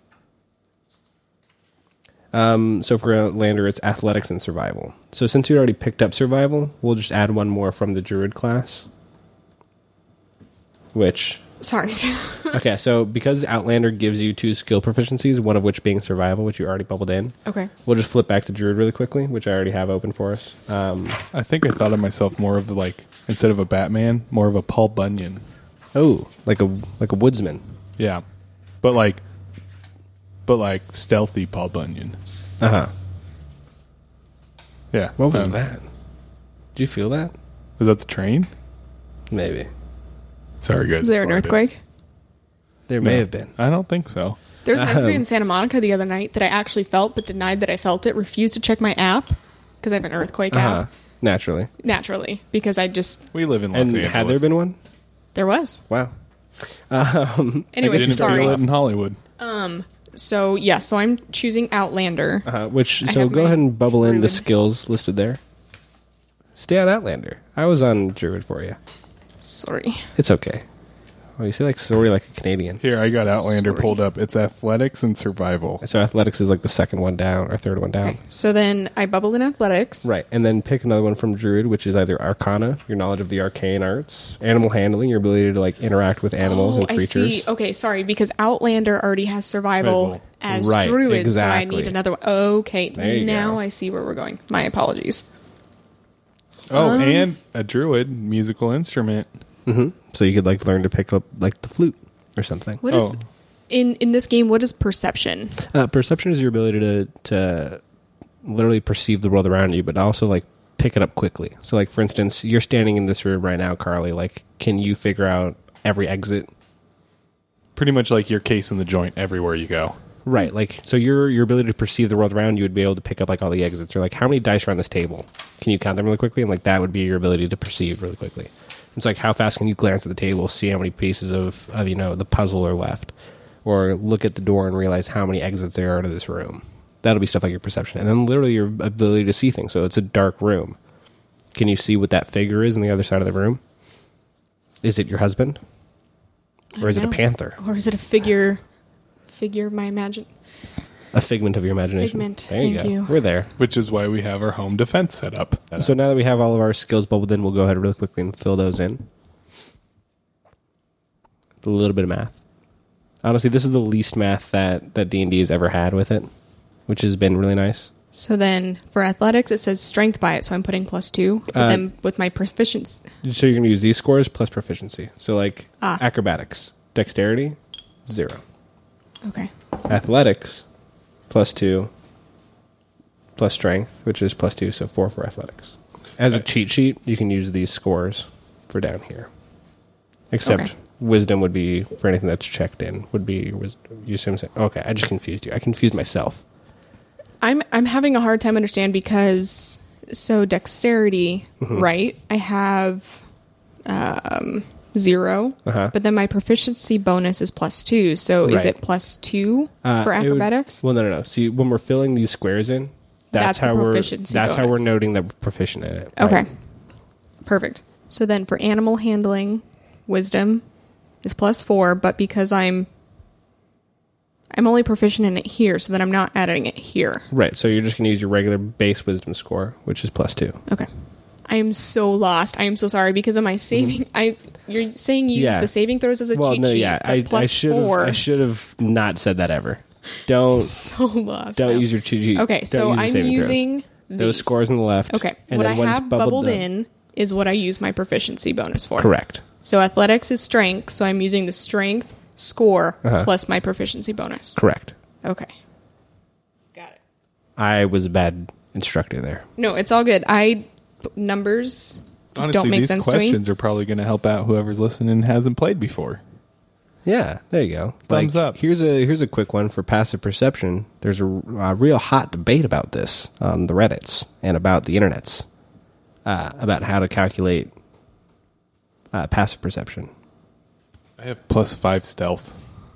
Um, so for Outlander, it's athletics and survival. So since you already picked up survival, we'll just add one more from the druid class. Which Sorry. okay, so because Outlander gives you two skill proficiencies, one of which being survival, which you already bubbled in. Okay. We'll just flip back to druid really quickly, which I already have open for us. Um, I think I thought of myself more of like, instead of a Batman, more of a Paul Bunyan. oh, like a like a woodsman. Yeah, but like, but like stealthy Paul Bunyan. Uh huh. Yeah. What was um, that? Did you feel that? Was that the train? Maybe. Sorry, guys. Is there an farted. earthquake? There No, may have been. I don't think so. There was an earthquake Um, in Santa Monica the other night that I actually felt, but denied that I felt it. Refused to check my app because I have an earthquake Uh-huh. app Naturally. naturally because I just We live in Los And Angeles. had there been one? there was. Wow. Um, Anyways, Didn't sorry. feel it in Hollywood. So yeah, so I'm choosing Outlander. uh, which, I so have go my ahead and bubble in the druid. skills listed there. Stay on Outlander. I was on Druid for you. Sorry. It's okay. Oh, you say like sorry like a Canadian. Here, I got Outlander Sorry. pulled up. It's athletics and survival. So athletics is like the second one down or third one down. Okay. So then I bubble in athletics. Right, and then pick another one from Druid, which is either Arcana, your knowledge of the arcane arts, animal handling, your ability to like interact with animals Oh, and creatures. I see. Okay, sorry, because Outlander already has survival Survival. as Right, Druid, exactly. so I need another one. Okay, There you now go. I see where we're going. My apologies. Oh, Um, and a druid musical instrument. hmm So you could like learn to pick up like the flute or something. What is Oh. in in this game? What is perception? Uh, perception is your ability to to literally perceive the world around you, but also like pick it up quickly. So like for instance, you're standing in this room right now, Carly. Like, can you figure out every exit? Pretty much like your case in the joint everywhere you go. Right. Like so, your your ability to perceive the world around you would be able to pick up like all the exits, or like how many dice are on this table? Can you count them really quickly? And like that would be your ability to perceive really quickly. It's like how fast can you glance at the table, see how many pieces of, of you know the puzzle are left, or look at the door and realize how many exits there are to this room. That'll be stuff like your perception, and then literally your ability to see things. So it's a dark room. Can you see what that figure is on the other side of the room? Is it your husband, or is it a know. panther? Or is it a figure? Figure of my imagine. A figment of your imagination. Figment. There you Thank go. you. We're there. Which is why we have our home defense set up. So now that we have all of our skills bubbled in, we'll go ahead really quickly and fill those in. A little bit of math. Honestly, this is the least math that, that D and D has ever had with it, which has been really nice. So then for athletics, it says strength by it, so I'm putting plus two. But Uh, then with my proficiency, So you're going to use these scores plus proficiency. So like Ah. acrobatics, dexterity, zero. okay. Athletics, plus two, plus strength, which is plus two, so four for athletics. As a cheat sheet, you can use these scores for down here. Except Okay. wisdom would be, for anything that's checked in, would be, wis- you assume, okay, I just confused you. I confused myself. I'm I'm having a hard time understand because so dexterity, Mm-hmm. right? I have um zero, Uh-huh. but then my proficiency bonus is plus two. So is Right. it plus two Uh, for it would- acrobatics? well, no, no, no. See, when we're filling these squares in, that's, That's the how we're proficiency that's how we're bonus. noting that we're proficient in it. Okay, right? perfect. So then for animal handling, wisdom is plus four, but because I'm I'm only proficient in it here, so then I'm not adding it here. Right. So you're just going to use your regular base wisdom score, which is plus two. Okay. I am so lost. I am so sorry because of my saving. I you're saying you use Yeah. the saving throws as a Well, cheat no, sheet. yeah, but I, I plus should have. four. I should have not said that ever. Don't So lost. don't now. use your cheat sheet. Okay, Don't so use the I'm saving throws. using those these. scores on the left. Okay, and what then I one's have bubbled up. in is what I use my proficiency bonus for. Correct. So athletics is strength, so I'm using the strength score Uh-huh. plus my proficiency bonus. Correct. Okay. Got it. I was a bad instructor there. No, it's all good. I numbers Honestly, don't make these sense to me. questions are probably going to help out whoever's listening and hasn't played before. Yeah, there you go. Thumbs Like, up. Here's a here's a quick one for passive perception. There's a, a real hot debate about this on the Reddits and about the internets uh, about how to calculate uh, passive perception. I have plus five stealth.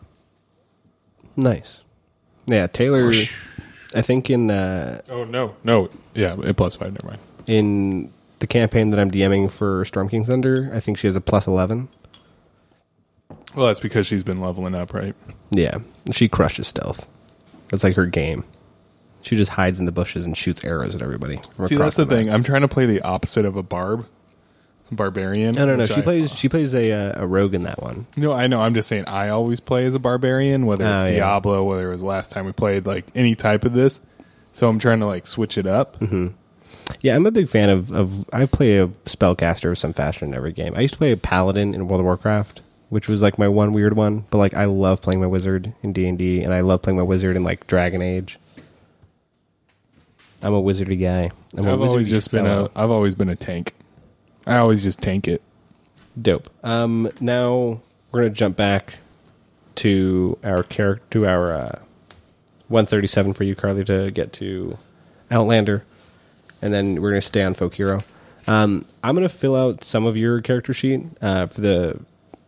Nice. Yeah, Taylor. I think in uh, Oh, no. No. Yeah, a plus five. Never mind. in the campaign that I'm DMing for Storm King's Thunder, I think she has a plus eleven. Well, that's because she's been leveling up, right? Yeah, she crushes stealth. That's like her game. She just hides in the bushes and shoots arrows at everybody. from See, across that's the map. thing. I'm trying to play the opposite of a barb. Barbarian. No, no, no. which She I- plays. She plays a uh, a rogue in that one. No, I know. I'm just saying I always play as a barbarian, whether it's Oh, yeah. Diablo, whether it was last time we played, like any type of this. So I'm trying to like switch it up. Mm-hmm. Yeah, I'm a big fan of, of. I play a spellcaster of some fashion in every game. I used to play a paladin in World of Warcraft, which was like my one weird one. But like, I love playing my wizard in D and D, and I love playing my wizard in like Dragon Age. I'm a wizardy guy. I'm a I've always wizardy just been fellow. a. I've always been a tank. I always just tank it. Dope. Um, now we're gonna jump back to our character to our uh, one thirty-seven for you, Carly, to get to Outlander, and then we're gonna stay on Folk Hero. Um, I'm gonna fill out some of your character sheet uh, for the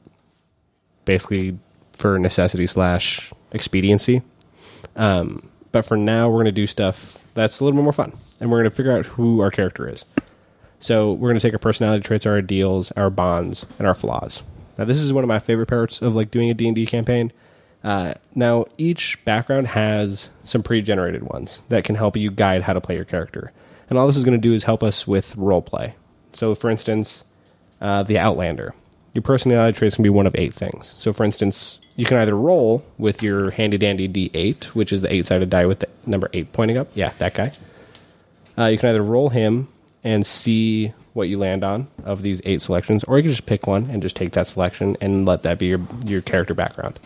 basically for necessity slash expediency. Um, but for now, we're gonna do stuff that's a little bit more fun, and we're gonna figure out who our character is. So we're going to take our personality traits, our ideals, our bonds, and our flaws. Now, this is one of my favorite parts of like doing a D and D campaign. Uh, now, each background has some pre-generated ones that can help you guide how to play your character. And all this is going to do is help us with role play. So, for instance, uh, the Outlander. Your personality traits can be one of eight things. So, for instance, you can either roll with your handy-dandy D eight, which is the eight-sided die with the number eight pointing up. Yeah, that guy. Uh, you can either roll him and see what you land on of these eight selections, or you can just pick one and just take that selection and let that be your your character background.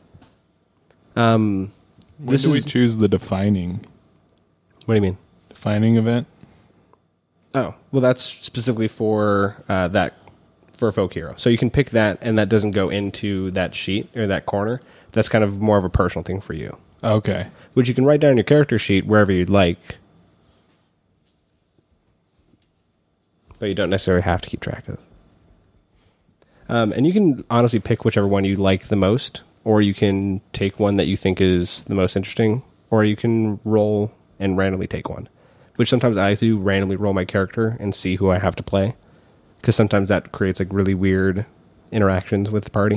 Um, When this do we is choose the defining what do you mean? defining event? Oh, well, that's specifically for uh, that for Folk Hero. So you can pick that, and that doesn't go into that sheet or that corner. That's kind of more of a personal thing for you, Okay. which you can write down in your character sheet wherever you'd like. But you don't necessarily have to keep track of. Um, and you can honestly pick whichever one you like the most, or you can take one that you think is the most interesting, or you can roll and randomly take one. Which sometimes I do randomly roll my character and see who I have to play, because sometimes that creates like really weird interactions with the party.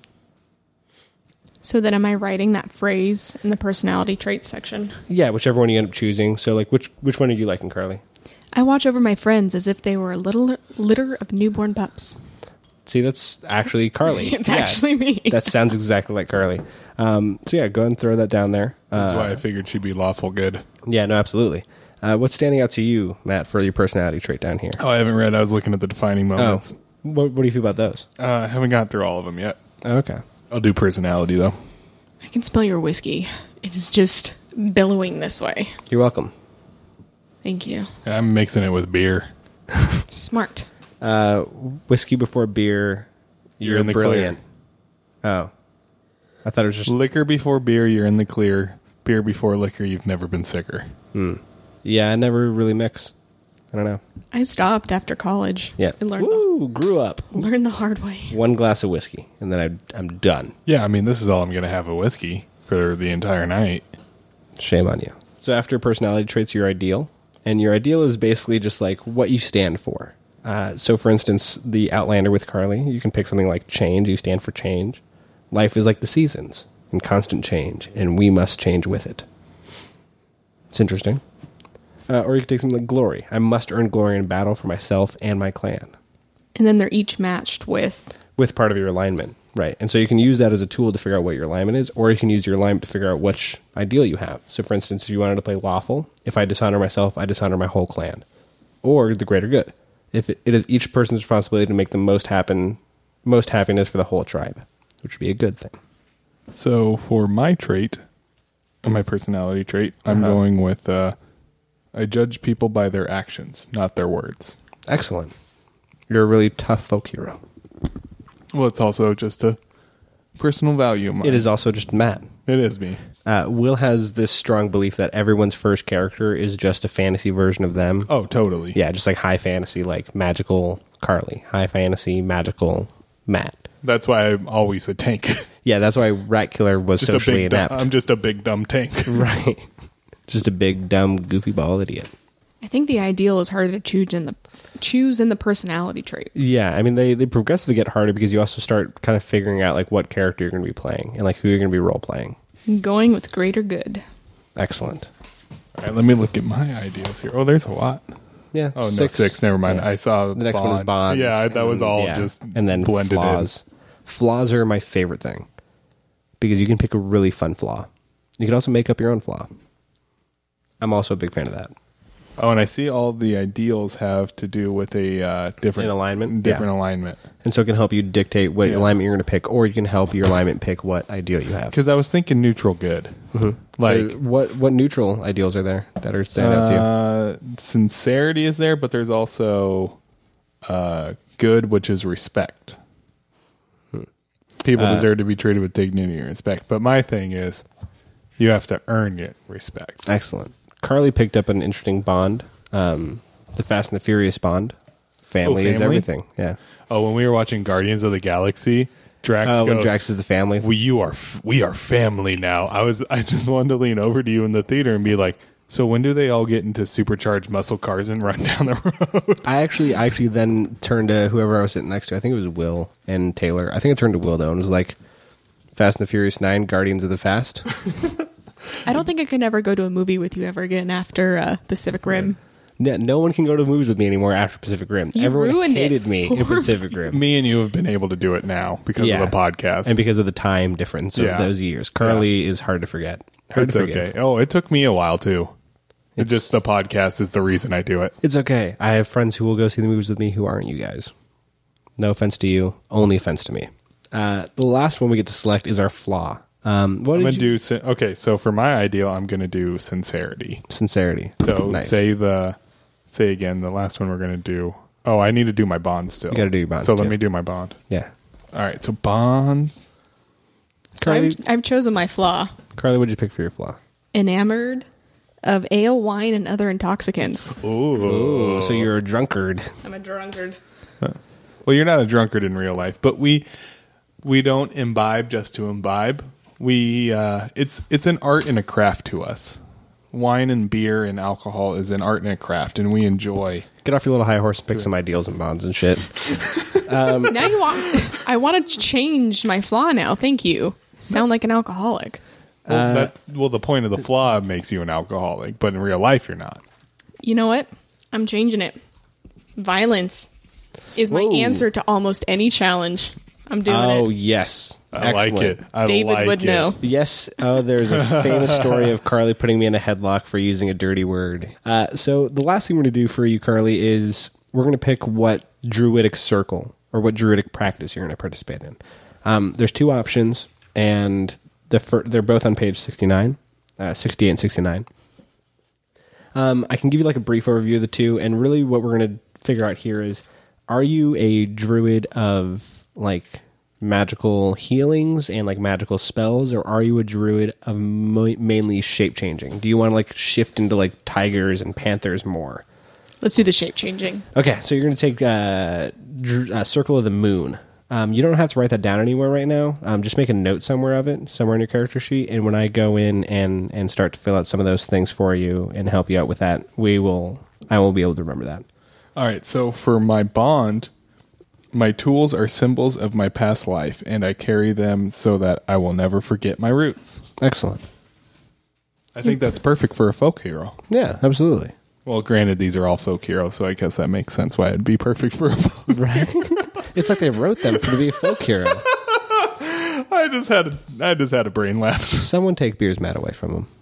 So then am I writing that phrase in the personality traits section? Yeah, whichever one you end up choosing. So like, which which one are you liking, Carly? I watch over my friends as if they were a little litter of newborn pups. See, that's actually Carly. It's Yeah, actually me. that sounds exactly like Carly. Um, so yeah, go ahead and throw that down there. That's Uh, why I figured she'd be lawful good. Yeah, no, absolutely. Uh, what's standing out to you, Matt, for your personality trait down here? Oh, I haven't read. I was looking at the defining Oh, moments. what, what do you feel about those? Uh, I haven't got through all of them yet. Oh, okay. I'll do personality though. I can smell your whiskey. It is just billowing this way. You're welcome. Thank you. I'm mixing it with beer. Smart. Uh, whiskey before beer. You're, You're in the brilliant. Oh, I thought it was just Liquor before beer, you're in the clear. Beer before liquor, you've never been sicker. yeah. I never really mix. I don't know. I stopped after college. Yeah. I learned, Woo, grew up. the, learned the hard way. One glass of whiskey, and then I, I'm done. Yeah, I mean, this is all I'm going to have a whiskey for the entire night. Shame on you. So after personality traits, your ideal. And your ideal is basically just like what you stand for. Uh, so, for instance, the Outlander with Carly, you can pick something like change. You stand for change. Life is like the seasons and constant change, and we must change with it. It's interesting. Uh, or you could take something like glory. I must earn glory in battle for myself and my clan. And then they're each matched with... With part of your alignment. Right. And so you can use that as a tool to figure out what your alignment is, or you can use your alignment to figure out which ideal you have. So, for instance, if you wanted to play lawful, if I dishonor myself, I dishonor my whole clan. Or the greater good. If it, it is each person's responsibility to make the most happen, most happiness for the whole tribe, which would be a good thing. So for my trait, my personality trait, I'm Uh-huh. going with uh, I judge people by their actions, not their words. Excellent. You're a really tough folk hero. Well, it's also just a personal value of mine. It is also just Matt. It is me. Uh, Will has this strong belief that everyone's first character is just a fantasy version of them. Oh, totally. Yeah, just like high fantasy, like magical Carly. High fantasy, magical Matt. That's why I'm always a tank. Yeah, that's why Rat Killer was just a socially big dumb, inept. I'm just a big dumb tank. Right. Just a big, dumb, goofy ball idiot. I think the ideal is harder to choose in the choose in the personality trait. Yeah, I mean, they, they progressively get harder because you also start kind of figuring out like what character you're going to be playing and like who you're going to be role playing. Going with greater good. Excellent. All right, let me look at my ideals here. Oh, there's a lot. Yeah. Oh, no, six. Never mind. Yeah. I saw The next one is bonds. Yeah, I- that was and- all yeah. just and then blended flaws. Flaws are my favorite thing because you can pick a really fun flaw. You can also make up your own flaw. I'm also a big fan of that. in. Oh, and I see all the ideals have to do with a uh, different An alignment? different Yeah. alignment. And so it can help you dictate what Yeah. alignment you're going to pick, or you can help your alignment pick what ideal you have. Because I was thinking neutral good. Like So what what neutral ideals are there that are standing out to you? uh, sincerity is there, but there's also uh, good, which is respect. People Uh, deserve to be treated with dignity and respect. But my thing is, you have to earn it respect. Excellent. Carly picked up an interesting bond, um, the Fast and the Furious bond. Family, Oh, is family? everything. Yeah. Oh, when we were watching Guardians of the Galaxy, Drax Uh, when goes, Drax is the family. we, you are f- we are family now. I was I just wanted to lean over to you in the theater and be like, so when do they all get into supercharged muscle cars and run down the road? I actually, I actually then turned to whoever I was sitting next to. I think it was Will and Taylor. I think I turned to Will though and was like, "Fast and the Furious Nine, Guardians of the Fast." I don't think I could ever go to a movie with you ever again after uh, Pacific Rim. no, no one can go to the movies with me anymore after Pacific Rim. You Everyone ruined it hated me in for Pacific Rim, Me and you have been able to do it now because Yeah. of the podcast. and because of the time difference of Yeah. those years. Carly is hard to forget. Hard it's to forgive. okay. Oh, it took me a while too. It It's- just the podcast is the reason I do it. It's okay. I have friends who will go see the movies with me who aren't you guys. No offense to you, only offense to me. Uh, the last one we get to select is our flaw. Um, what I'm did gonna you do sin- okay. So for my ideal, I'm gonna do sincerity. Sincerity. So Nice. say the say again the last one we're gonna do. Oh, I need to do my bond still. You gotta do your bond So let too. me do my bond. Yeah. All right. So bonds. So Carly- I've, I've chosen my flaw. Carly, what did you pick for your flaw? Enamored of ale, wine, and other intoxicants. Ooh. So you're a drunkard. I'm a drunkard. Well, you're not a drunkard in real life, but we we don't imbibe just to imbibe. We uh, it's it's an art and a craft to us. Wine and beer and alcohol is an art and a craft, and we enjoy. Get off your little high horse and pick some ideals and bonds and shit. Now you want? I want to change my flaw now. Thank you. Sound like an alcoholic. Well, Uh, that, well, the point of the flaw makes you an alcoholic, but in real life, you're not. You know what? I'm changing it. Violence is my Whoa. answer to almost any challenge. I'm doing Oh, it. yes. I like Excellent. it. I David like would it. know. Yes. Oh, there's a famous story of Carly putting me in a headlock for using a dirty word. Uh, so the last thing we're going to do for you, Carly, is we're going to pick what druidic circle or what druidic practice you're going to participate in. Um, there's two options, and the fir- they're both on page sixty-nine, uh, sixty-eight and sixty-nine. Um, I can give you like a brief overview of the two, and really what we're going to figure out here is, are you a druid of like magical healings and like magical spells, or are you a druid of mo- mainly shape changing? Do you want to like shift into like tigers and panthers more? Let's do the shape changing. Okay, so you're going to take uh, dr- uh, Circle of the Moon. Um, you don't have to write that down anywhere right now. Um, just make a note somewhere of it, somewhere in your character sheet. And when I go in and, and start to fill out some of those things for you and help you out with that, we will. I will be able to remember that. All right. So for my bond, my tools are symbols of my past life, and I carry them so that I will never forget my roots. Excellent. I think that's perfect for a folk hero. Yeah, absolutely. Well, granted, these are all folk heroes, so I guess that makes sense why it'd be perfect for a book. Right? It's like they wrote them to be a folk hero. I just had a, I just had a brain lapse. Someone take Beer's Matt away from him.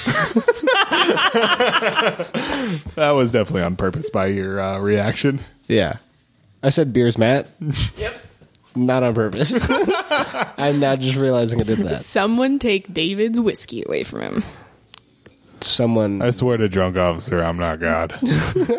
That was definitely on purpose by your uh, reaction. Yeah. I said Beer's Matt. Yep. Not on purpose. I'm now just realizing I did that. Someone take David's whiskey away from him. Someone. I swear to drunk officer, I'm not God. I've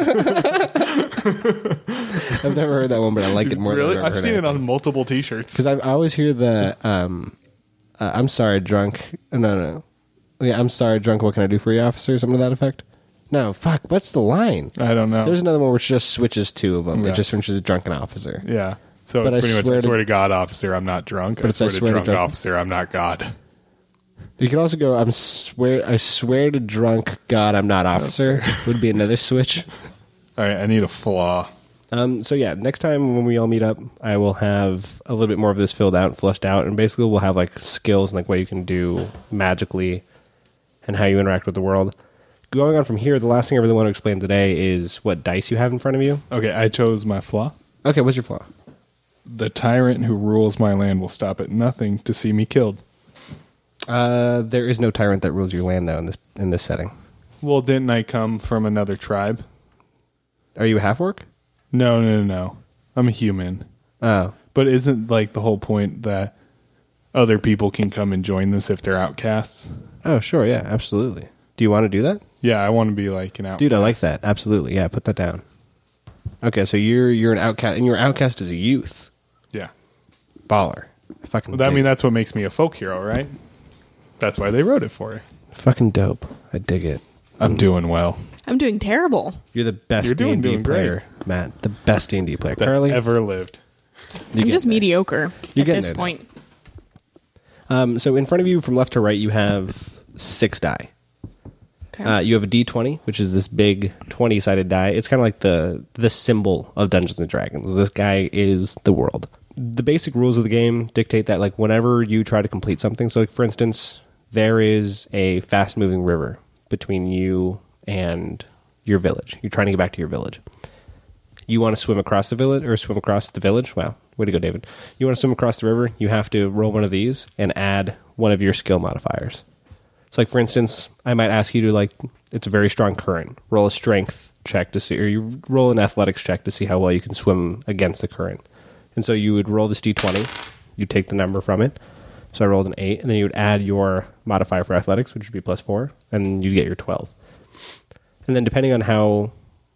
never heard that one, but I like it more. Really? Than I've seen it on multiple T-shirts. Because I always hear the, um, uh, I'm sorry, drunk. No, no. Yeah, I'm sorry, drunk. What can I do for you, officer? Something to that effect? No, fuck. What's the line? I don't know. There's another one which just switches two of them. Yeah. It just switches drunken officer. Yeah. So But it's I pretty much, swear I to- swear to God, officer, I'm not drunk. I But swear, I to swear to drunk drunk- officer, I'm not God. You could also go, I'm swear, I swear to drunk God, I'm not officer. Would be another switch. All right, I need a flaw. Um, so yeah, next time when we all meet up, I will have a little bit more of this filled out and flushed out, and basically we'll have like skills and like what you can do magically and how you interact with the world. Going on from here, the last thing I really want to explain today is what dice you have in front of you. Okay, I chose my flaw. Okay, what's your flaw? The tyrant who rules my land will stop at nothing to see me killed. Uh, there is no tyrant that rules your land though in this in this setting. Well, didn't I come from another tribe? Are you a half orc? No, no, no, no. I'm a human. Oh, But isn't like the whole point that other people can come and join this if they're outcasts? oh, sure, yeah, absolutely. Do you want to do that, Yeah, I want to be like an outcast. dude? I like that. Absolutely, yeah. Put that down. Okay, so you're you're an outcast, and you're an outcast as a youth. Yeah. Baller. Fucking. Well, I dig mean, it. that's what makes me a folk hero, right? That's why they wrote it for you. Fucking dope. I dig it. I'm doing well. I'm doing terrible. You're the best You're D doing- and D doing great. player, Matt. The best D and D player. That's Carly, ever lived. you I'm get just there. mediocre You're at getting this there, though. point. Um, so in front of you, from left to right, you have six die. Okay. Uh, you have a D twenty, which is this big twenty-sided die. It's kind of like the the symbol of Dungeons and Dragons. This guy is the world. The basic rules of the game dictate that, like, whenever you try to complete something, so, like, for instance, there is a fast-moving river between you and your village. You're trying to get back to your village. You want to swim across the village, or swim across the village? Wow, way to go, David. You want to swim across the river, you have to roll one of these and add one of your skill modifiers. So, like, for instance, I might ask you to, like, it's a very strong current. Roll a strength check to see, or you roll an athletics check to see how well you can swim against the current. And so you would roll this D twenty, you take the number from it. So I rolled an eight, and then you would add your modifier for athletics, which would be plus four, and you'd get your twelve. And then depending on how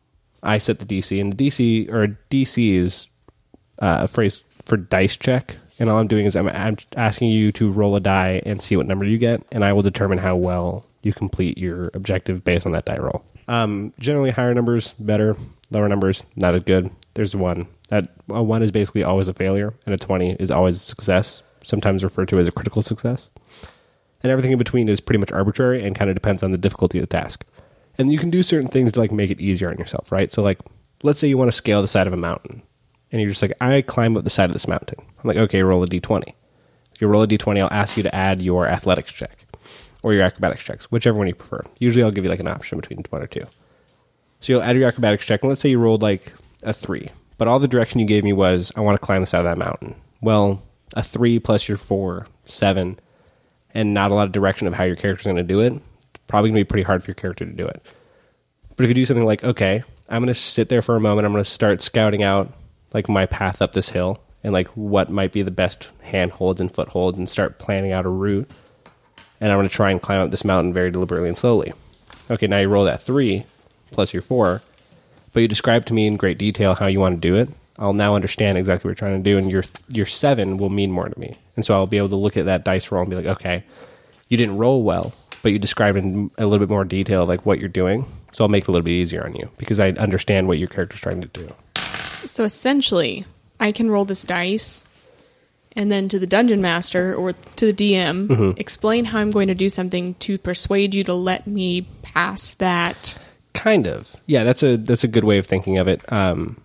I set the D C, and the D C, or D C is uh, a phrase for dice check, and all I'm doing is I'm, I'm asking you to roll a die and see what number you get, and I will determine how well you complete your objective based on that die roll. Um, generally, higher numbers, better. Lower numbers, not as good. There's a one. That, a one is basically always a failure, and a twenty is always a success, sometimes referred to as a critical success. And everything in between is pretty much arbitrary and kind of depends on the difficulty of the task. And you can do certain things to, like, make it easier on yourself, right? So, like, let's say you want to scale the side of a mountain, and you're just like, I climb up the side of this mountain. I'm like, okay, roll a d twenty. If you roll a d twenty, I'll ask you to add your athletics check or your acrobatics checks, whichever one you prefer. Usually I'll give you, like, an option between one or two. So you'll add your acrobatics check, and let's say you rolled, like, a three. But all the direction you gave me was, I want to climb the side of that mountain. Well, a three plus your four, seven, and not a lot of direction of how your character's going to do it, probably going to be pretty hard for your character to do it. But if you do something like, okay, I'm going to sit there for a moment, I'm going to start scouting out, like, my path up this hill, and, like, what might be the best handholds and footholds, and start planning out a route, and I'm going to try and climb up this mountain very deliberately and slowly. Okay, now you roll that three, plus your four, but you describe to me in great detail how you want to do it. I'll now understand exactly what you're trying to do, and your your seven will mean more to me. And so I'll be able to look at that dice roll and be like, okay, you didn't roll well, but you described in a little bit more detail, like, what you're doing, so I'll make it a little bit easier on you, because I understand what your character's trying to do. So essentially, I can roll this dice and then to the dungeon master or to the D M, Mm-hmm. explain how I'm going to do something to persuade you to let me pass that. Kind of. Yeah, that's a that's a good way of thinking of it. Um,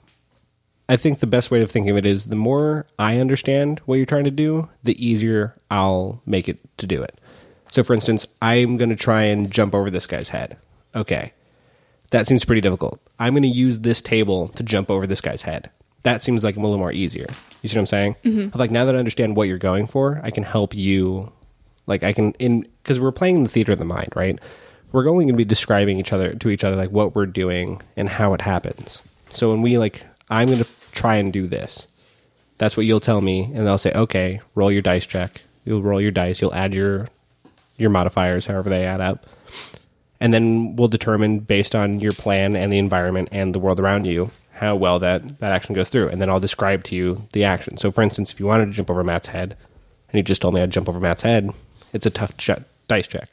I think the best way of thinking of it is the more I understand what you're trying to do, the easier I'll make it to do it. So, for instance, I'm going to try and jump over this guy's head. Okay. That seems pretty difficult. I'm going to use this table to jump over this guy's head. That seems like a little more easier. You see what I'm saying? Mm-hmm. Like, now that I understand what you're going for, I can help you. Like, I can, in because we're playing in the theater of the mind, right? We're only going to be describing each other to each other, like what we're doing and how it happens. So when we like, I'm going to try and do this. That's what you'll tell me, and I'll say, okay, roll your dice check. You'll roll your dice. You'll add your your modifiers, however they add up. And then we'll determine, based on your plan and the environment and the world around you, how well that, that action goes through. And then I'll describe to you the action. So, for instance, if you wanted to jump over Matt's head, and you just told me I'd jump over Matt's head, it's a tough ch- dice check.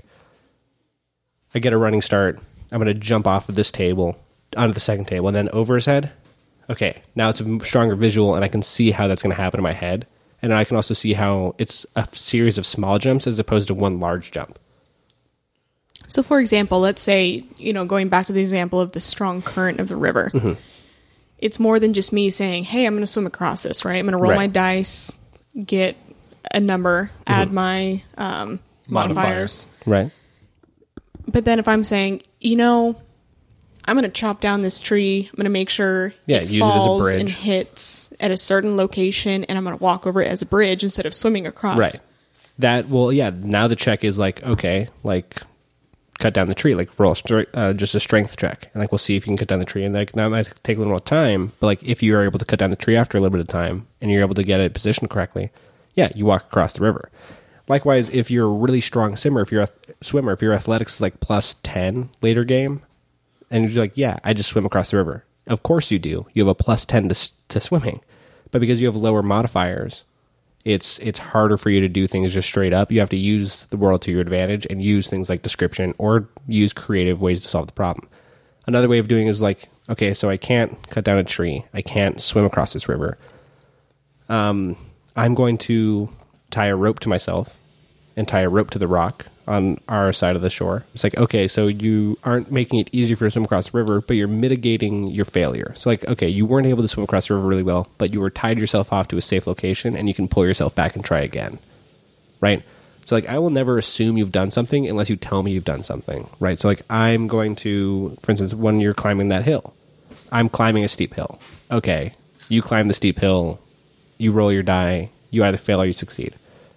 I get a running start. I'm going to jump off of this table onto the second table, and then over his head. Okay, now it's a stronger visual, and I can see how that's going to happen in my head. And I can also see how it's a series of small jumps as opposed to one large jump. So, for example, let's say, you know, going back to the example of the strong current of the river, mm-hmm. it's more than just me saying, hey, I'm going to swim across this, right? I'm going to roll right. my dice, get a number, mm-hmm. add my um, modifiers. Right. But then if I'm saying, you know, I'm going to chop down this tree, I'm going to make sure yeah, it use falls it as a and bridge. hits at a certain location, and I'm going to walk over it as a bridge instead of swimming across. Right. That, well, yeah, now the check is like, okay, like, cut down the tree, like roll stri- uh, just a strength check, and like we'll see if you can cut down the tree. And like that might take a little more time, but like if you are able to cut down the tree after a little bit of time and you're able to get it positioned correctly, yeah, you walk across the river. Likewise, if you're a really strong swimmer, if you're a swimmer, if your athletics is like plus ten later game, and you're like, yeah, I just swim across the river. Of course you do. You have a plus ten to to swimming, but because you have lower modifiers, it's it's harder for you to do things just straight up. You have to use the world to your advantage and use things like description or use creative ways to solve the problem. Another way of doing it is like, okay, so I can't cut down a tree. I can't swim across this river. Um, I'm going to tie a rope to myself and tie a rope to the rock on our side of the shore. It's like, okay, so you aren't making it easier for you to swim across the river, but you're mitigating your failure. So like, okay, you weren't able to swim across the river really well, but you were tied yourself off to a safe location and you can pull yourself back and try again. Right? So like, I will never assume you've done something unless you tell me you've done something. Right? So like, I'm going to, for instance, when you're climbing that hill, I'm climbing a steep hill. Okay, you climb the steep hill, you roll your die, you either fail or you succeed.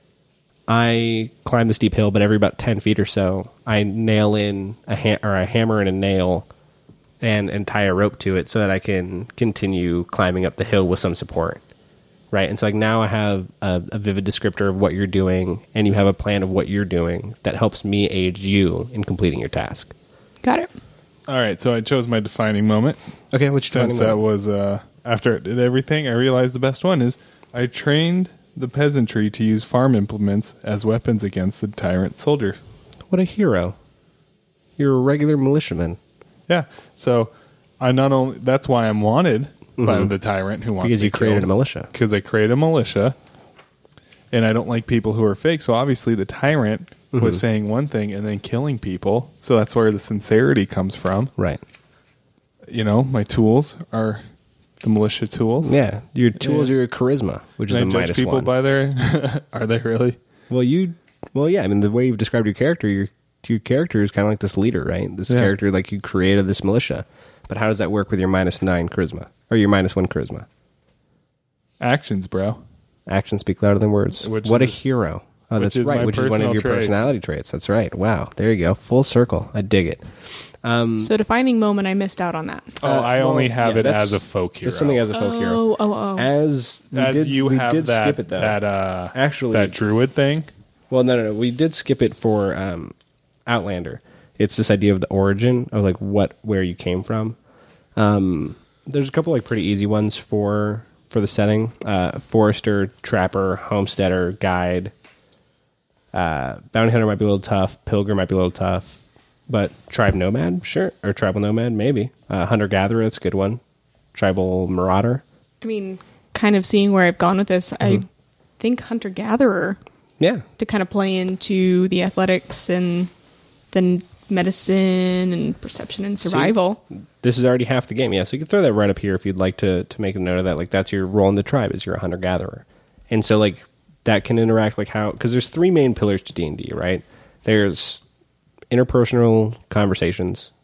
I climb the steep hill, but every about ten feet or so, I nail in a ha- or a hammer and a nail and, and tie a rope to it so that I can continue climbing up the hill with some support. Right? And so like now I have a, a vivid descriptor of what you're doing, and you have a plan of what you're doing that helps me aid you in completing your task. Got it. All right, so I chose my defining moment. Okay, what's your Since defining that moment? was, uh, after it did everything, I realized the best one is I trained the peasantry to use farm implements as weapons against the tyrant soldiers. What a hero. You're a regular militiaman. Yeah, so I not only, that's why I'm wanted mm-hmm. by the tyrant who wants because me you created killed, a militia. Because I created a militia, and I don't like people who are fake, so obviously the tyrant mm-hmm. was saying one thing and then killing people, so that's where the sincerity comes from. Right. You know, my tools are the militia tools. Yeah, your tools yeah. are your charisma, which Can is I a judge minus people one. by their, are they really? Well, you, well, yeah. I mean, the way you've described your character, your your character is kind of like this leader, right? This Yeah. character, like you created this militia. But how does that work with your minus nine charisma or your minus one charisma? Actions, bro. Actions speak louder than words. Which what a is- hero! Oh, which that's is right. my Which is one of personal your traits. personality traits. That's right. Wow, there you go. Full circle. I dig it. Um, So defining moment, I missed out on that. Oh, Uh, I well, only have yeah, it that's- as a folk hero. It's something as a folk hero. Oh, oh, oh. As we As did, you we have did that, skip it though. that uh, Actually- that druid thing. Well, no, no, no. We did skip it for um, Outlander. It's this idea of the origin of like what, where you came from. Um, there's a couple like pretty easy ones for for the setting: uh, forester, trapper, homesteader, guide. Uh, bounty hunter might be a little tough. Pilgrim might be a little tough. But tribe nomad, sure, or tribal nomad, maybe. Uh, hunter gatherer, that's a good one. Tribal marauder. I mean, kind of seeing where I've gone with this, Mm-hmm. I think hunter gatherer Yeah, to kind of play into the athletics and then medicine and perception and survival. this is already half the game. Yeah, so you can throw that right up here if you'd like to to make a note of that. Like that's your role in the tribe is you're a hunter gatherer, and so like that can interact like how because there's three main pillars to D and D, right? There's interpersonal conversations,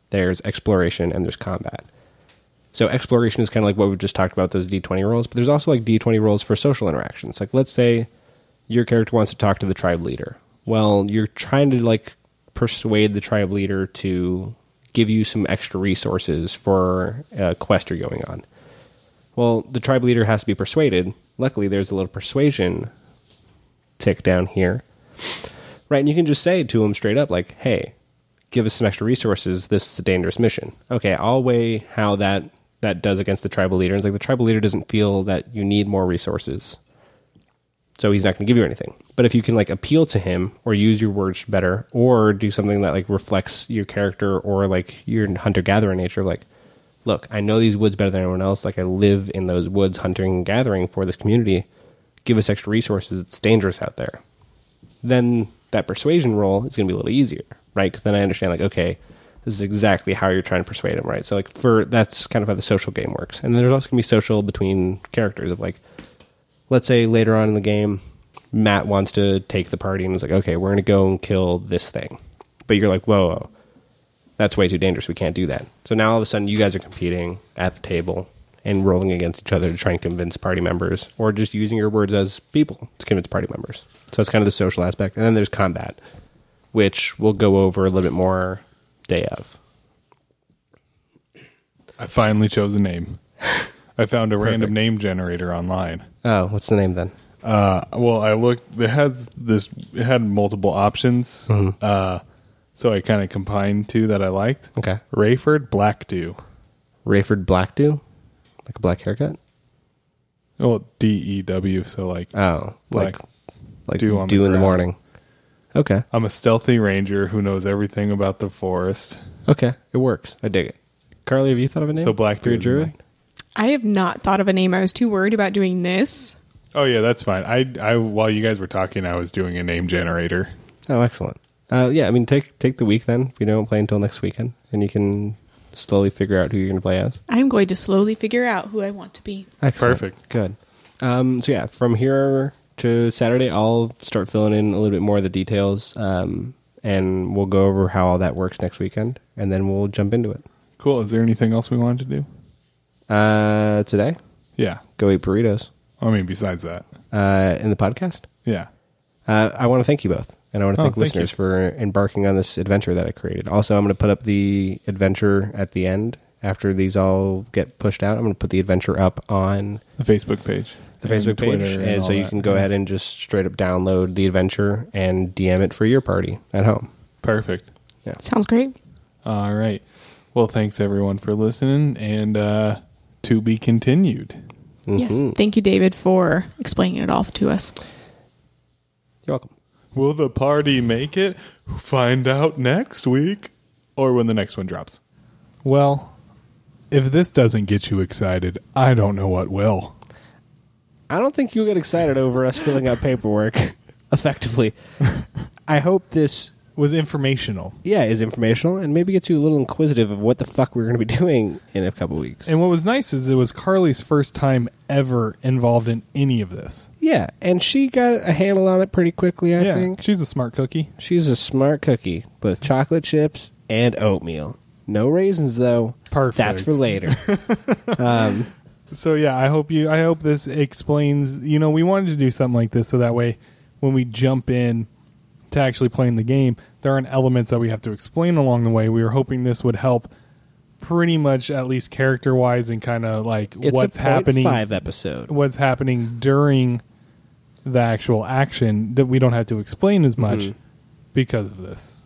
there's exploration, and there's combat. So exploration is kind of like what we just talked about, those D twenty rolls, but there's also like D twenty rolls for social interactions. Like let's say your character wants to talk to the tribe leader. Well, you're trying to like persuade the tribe leader to give you some extra resources for a quest you're going on. Well, the tribe leader has to be persuaded. Luckily, there's a little persuasion tick down here. Right, and you can just say to him straight up, like, hey, give us some extra resources. This is a dangerous mission. Okay, I'll weigh how that, that does against the tribal leader. And it's like the tribal leader doesn't feel that you need more resources, so he's not going to give you anything. But if you can like appeal to him or use your words better or do something that like reflects your character or like your hunter-gatherer nature, like, look, I know these woods better than anyone else. Like I live in those woods hunting and gathering for this community. Give us extra resources. It's dangerous out there. Then that persuasion roll is going to be a little easier, right? Because then I understand like, okay, this is exactly how you're trying to persuade him, right? So like for that's kind of how the social game works. And then there's also going to be social between characters of like, let's say later on in the game, Matt wants to take the party and is like, okay, we're going to go and kill this thing. But you're like, whoa, whoa, that's way too dangerous. We can't do that. So now all of a sudden you guys are competing at the table and rolling against each other to try and convince party members or just using your words as people to convince party members. So it's kind of the social aspect. And then there's combat, which we'll go over a little bit more day of. I finally chose a name. I found a Perfect. random name generator online. Oh, what's the name then? Uh, well, I looked. It has this. It had multiple options. Mm-hmm. Uh, so I kind of combined two that I liked. Okay. Rayford Blackdew. Rayford Blackdew? Like a black haircut? Well, D E W. So like, Oh, Black like like dew dew, on the in the ground. morning. Okay. I'm a stealthy ranger who knows everything about the forest. Okay. It works. I dig it. Carly, have you thought of a name? So Blackdew for your is druid? mine. I have not thought of a name. I was too worried about doing this. Oh yeah, that's fine. I, I while you guys were talking, I was doing a name generator. Oh, excellent. Uh, yeah, I mean, take take the week then. If you don't play until next weekend, and you can slowly figure out who you're going to play as. I'm going to slowly figure out who I want to be. Excellent. Perfect. Good. Um, so yeah, from here to Saturday, I'll start filling in a little bit more of the details, um, and we'll go over how all that works next weekend, and then we'll jump into it. Cool. Is there anything else we wanted to do? Uh, today, Yeah. go eat burritos. I mean, besides that, Uh, in the podcast. yeah. Uh, I want to thank you both, and I want to Oh, thank thank listeners you. for embarking on this adventure that I created. Also, I'm going to put up the adventure at the end after these all get pushed out. I'm going to put the adventure up on The Facebook page. the And Facebook page, Twitter and all so you that. can go Yeah. ahead and just straight up download the adventure and D M it for your party at home. Perfect. Sounds great. All right. Well, thanks everyone for listening, and uh, to be continued. Yes. Mhm. Thank you, David, for explaining it all to us. You're welcome. Will the party make it? Find out next week, or when the next one drops. Well, if this doesn't get you excited, I don't know what will. I don't think you'll get excited over us filling out paperwork effectively. I hope this, Was informational. yeah, is informational and maybe gets you a little inquisitive of what the fuck we're going to be doing in a couple weeks. And what was nice is it was Carly's first time ever involved in any of this. Yeah, and she got a handle on it pretty quickly, I yeah, think. she's a smart cookie. She's a smart cookie with chocolate chips and oatmeal. No raisins, though. Perfect. That's for later. um, So yeah, I hope you. I hope this explains. You know, we wanted to do something like this so that way, when we jump in to actually playing the game, there aren't elements that we have to explain along the way. We were hoping this would help, pretty much at least character wise, and kind of like it's what's a point happening. five episode. What's happening during the actual action that we don't have to explain as much Mhm. because of this.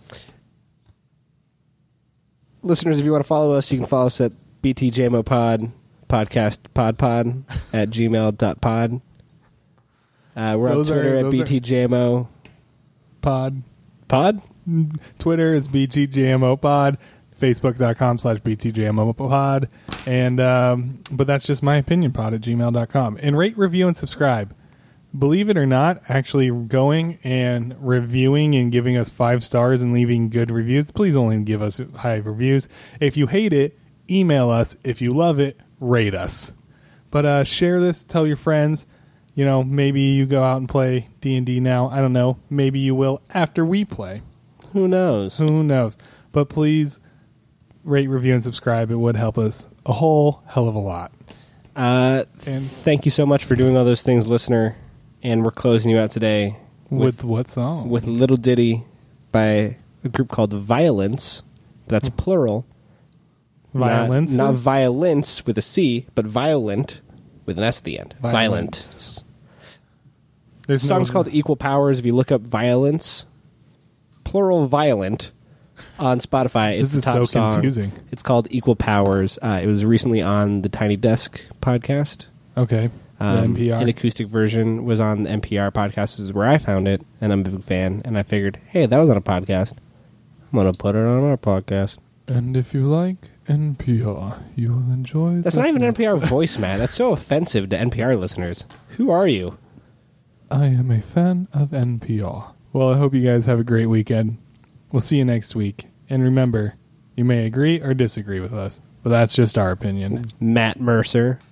Listeners, if you want to follow us, you can follow us at B T J M O Pod, podcast pod pod at gmail dot pod. Uh, we're Those on are- Twitter at those are- B T J M O Pod. Pod. Twitter is B T J M O Pod. Facebook.com slash BTJMO Pod. And, um, but that's just my opinion pod at gmail dot com. And rate, review, and subscribe. Believe it or not, actually going and reviewing and giving us five stars and leaving good reviews. Please only give us high reviews. If you hate it, email us. If you love it, rate us. But uh, share this, tell your friends. You know, maybe you go out and play D and D now. I don't know. Maybe you will after we play. Who knows? Who knows? But please rate, review, and subscribe. It would help us a whole hell of a lot. Uh, And- thank you so much for doing all those things, listener. And we're closing you out today With, what song? with Little Ditty by a group called Violence. That's plural. Violence. Not, not violence with a C, but violent with an S at the end. Violent. Violence. The There's song's no, called Equal Powers. If you look up violence, plural violent, on Spotify, it's This the is top so song. confusing. It's called Equal Powers. Uh, it was recently on the Tiny Desk podcast. Okay. Um, the N P R. An acoustic version was on the N P R podcast. This is where I found it, and I'm a big fan. And I figured, hey, that was on a podcast. I'm going to put it on our podcast. And if you like N P R, you will enjoy That's this not even an N P R next- voice, man. That's so offensive to N P R listeners. Who are you? I am a fan of N P R. Well, I hope you guys have a great weekend. We'll see you next week. And remember, you may agree or disagree with us, but that's just our opinion. Matt Mercer.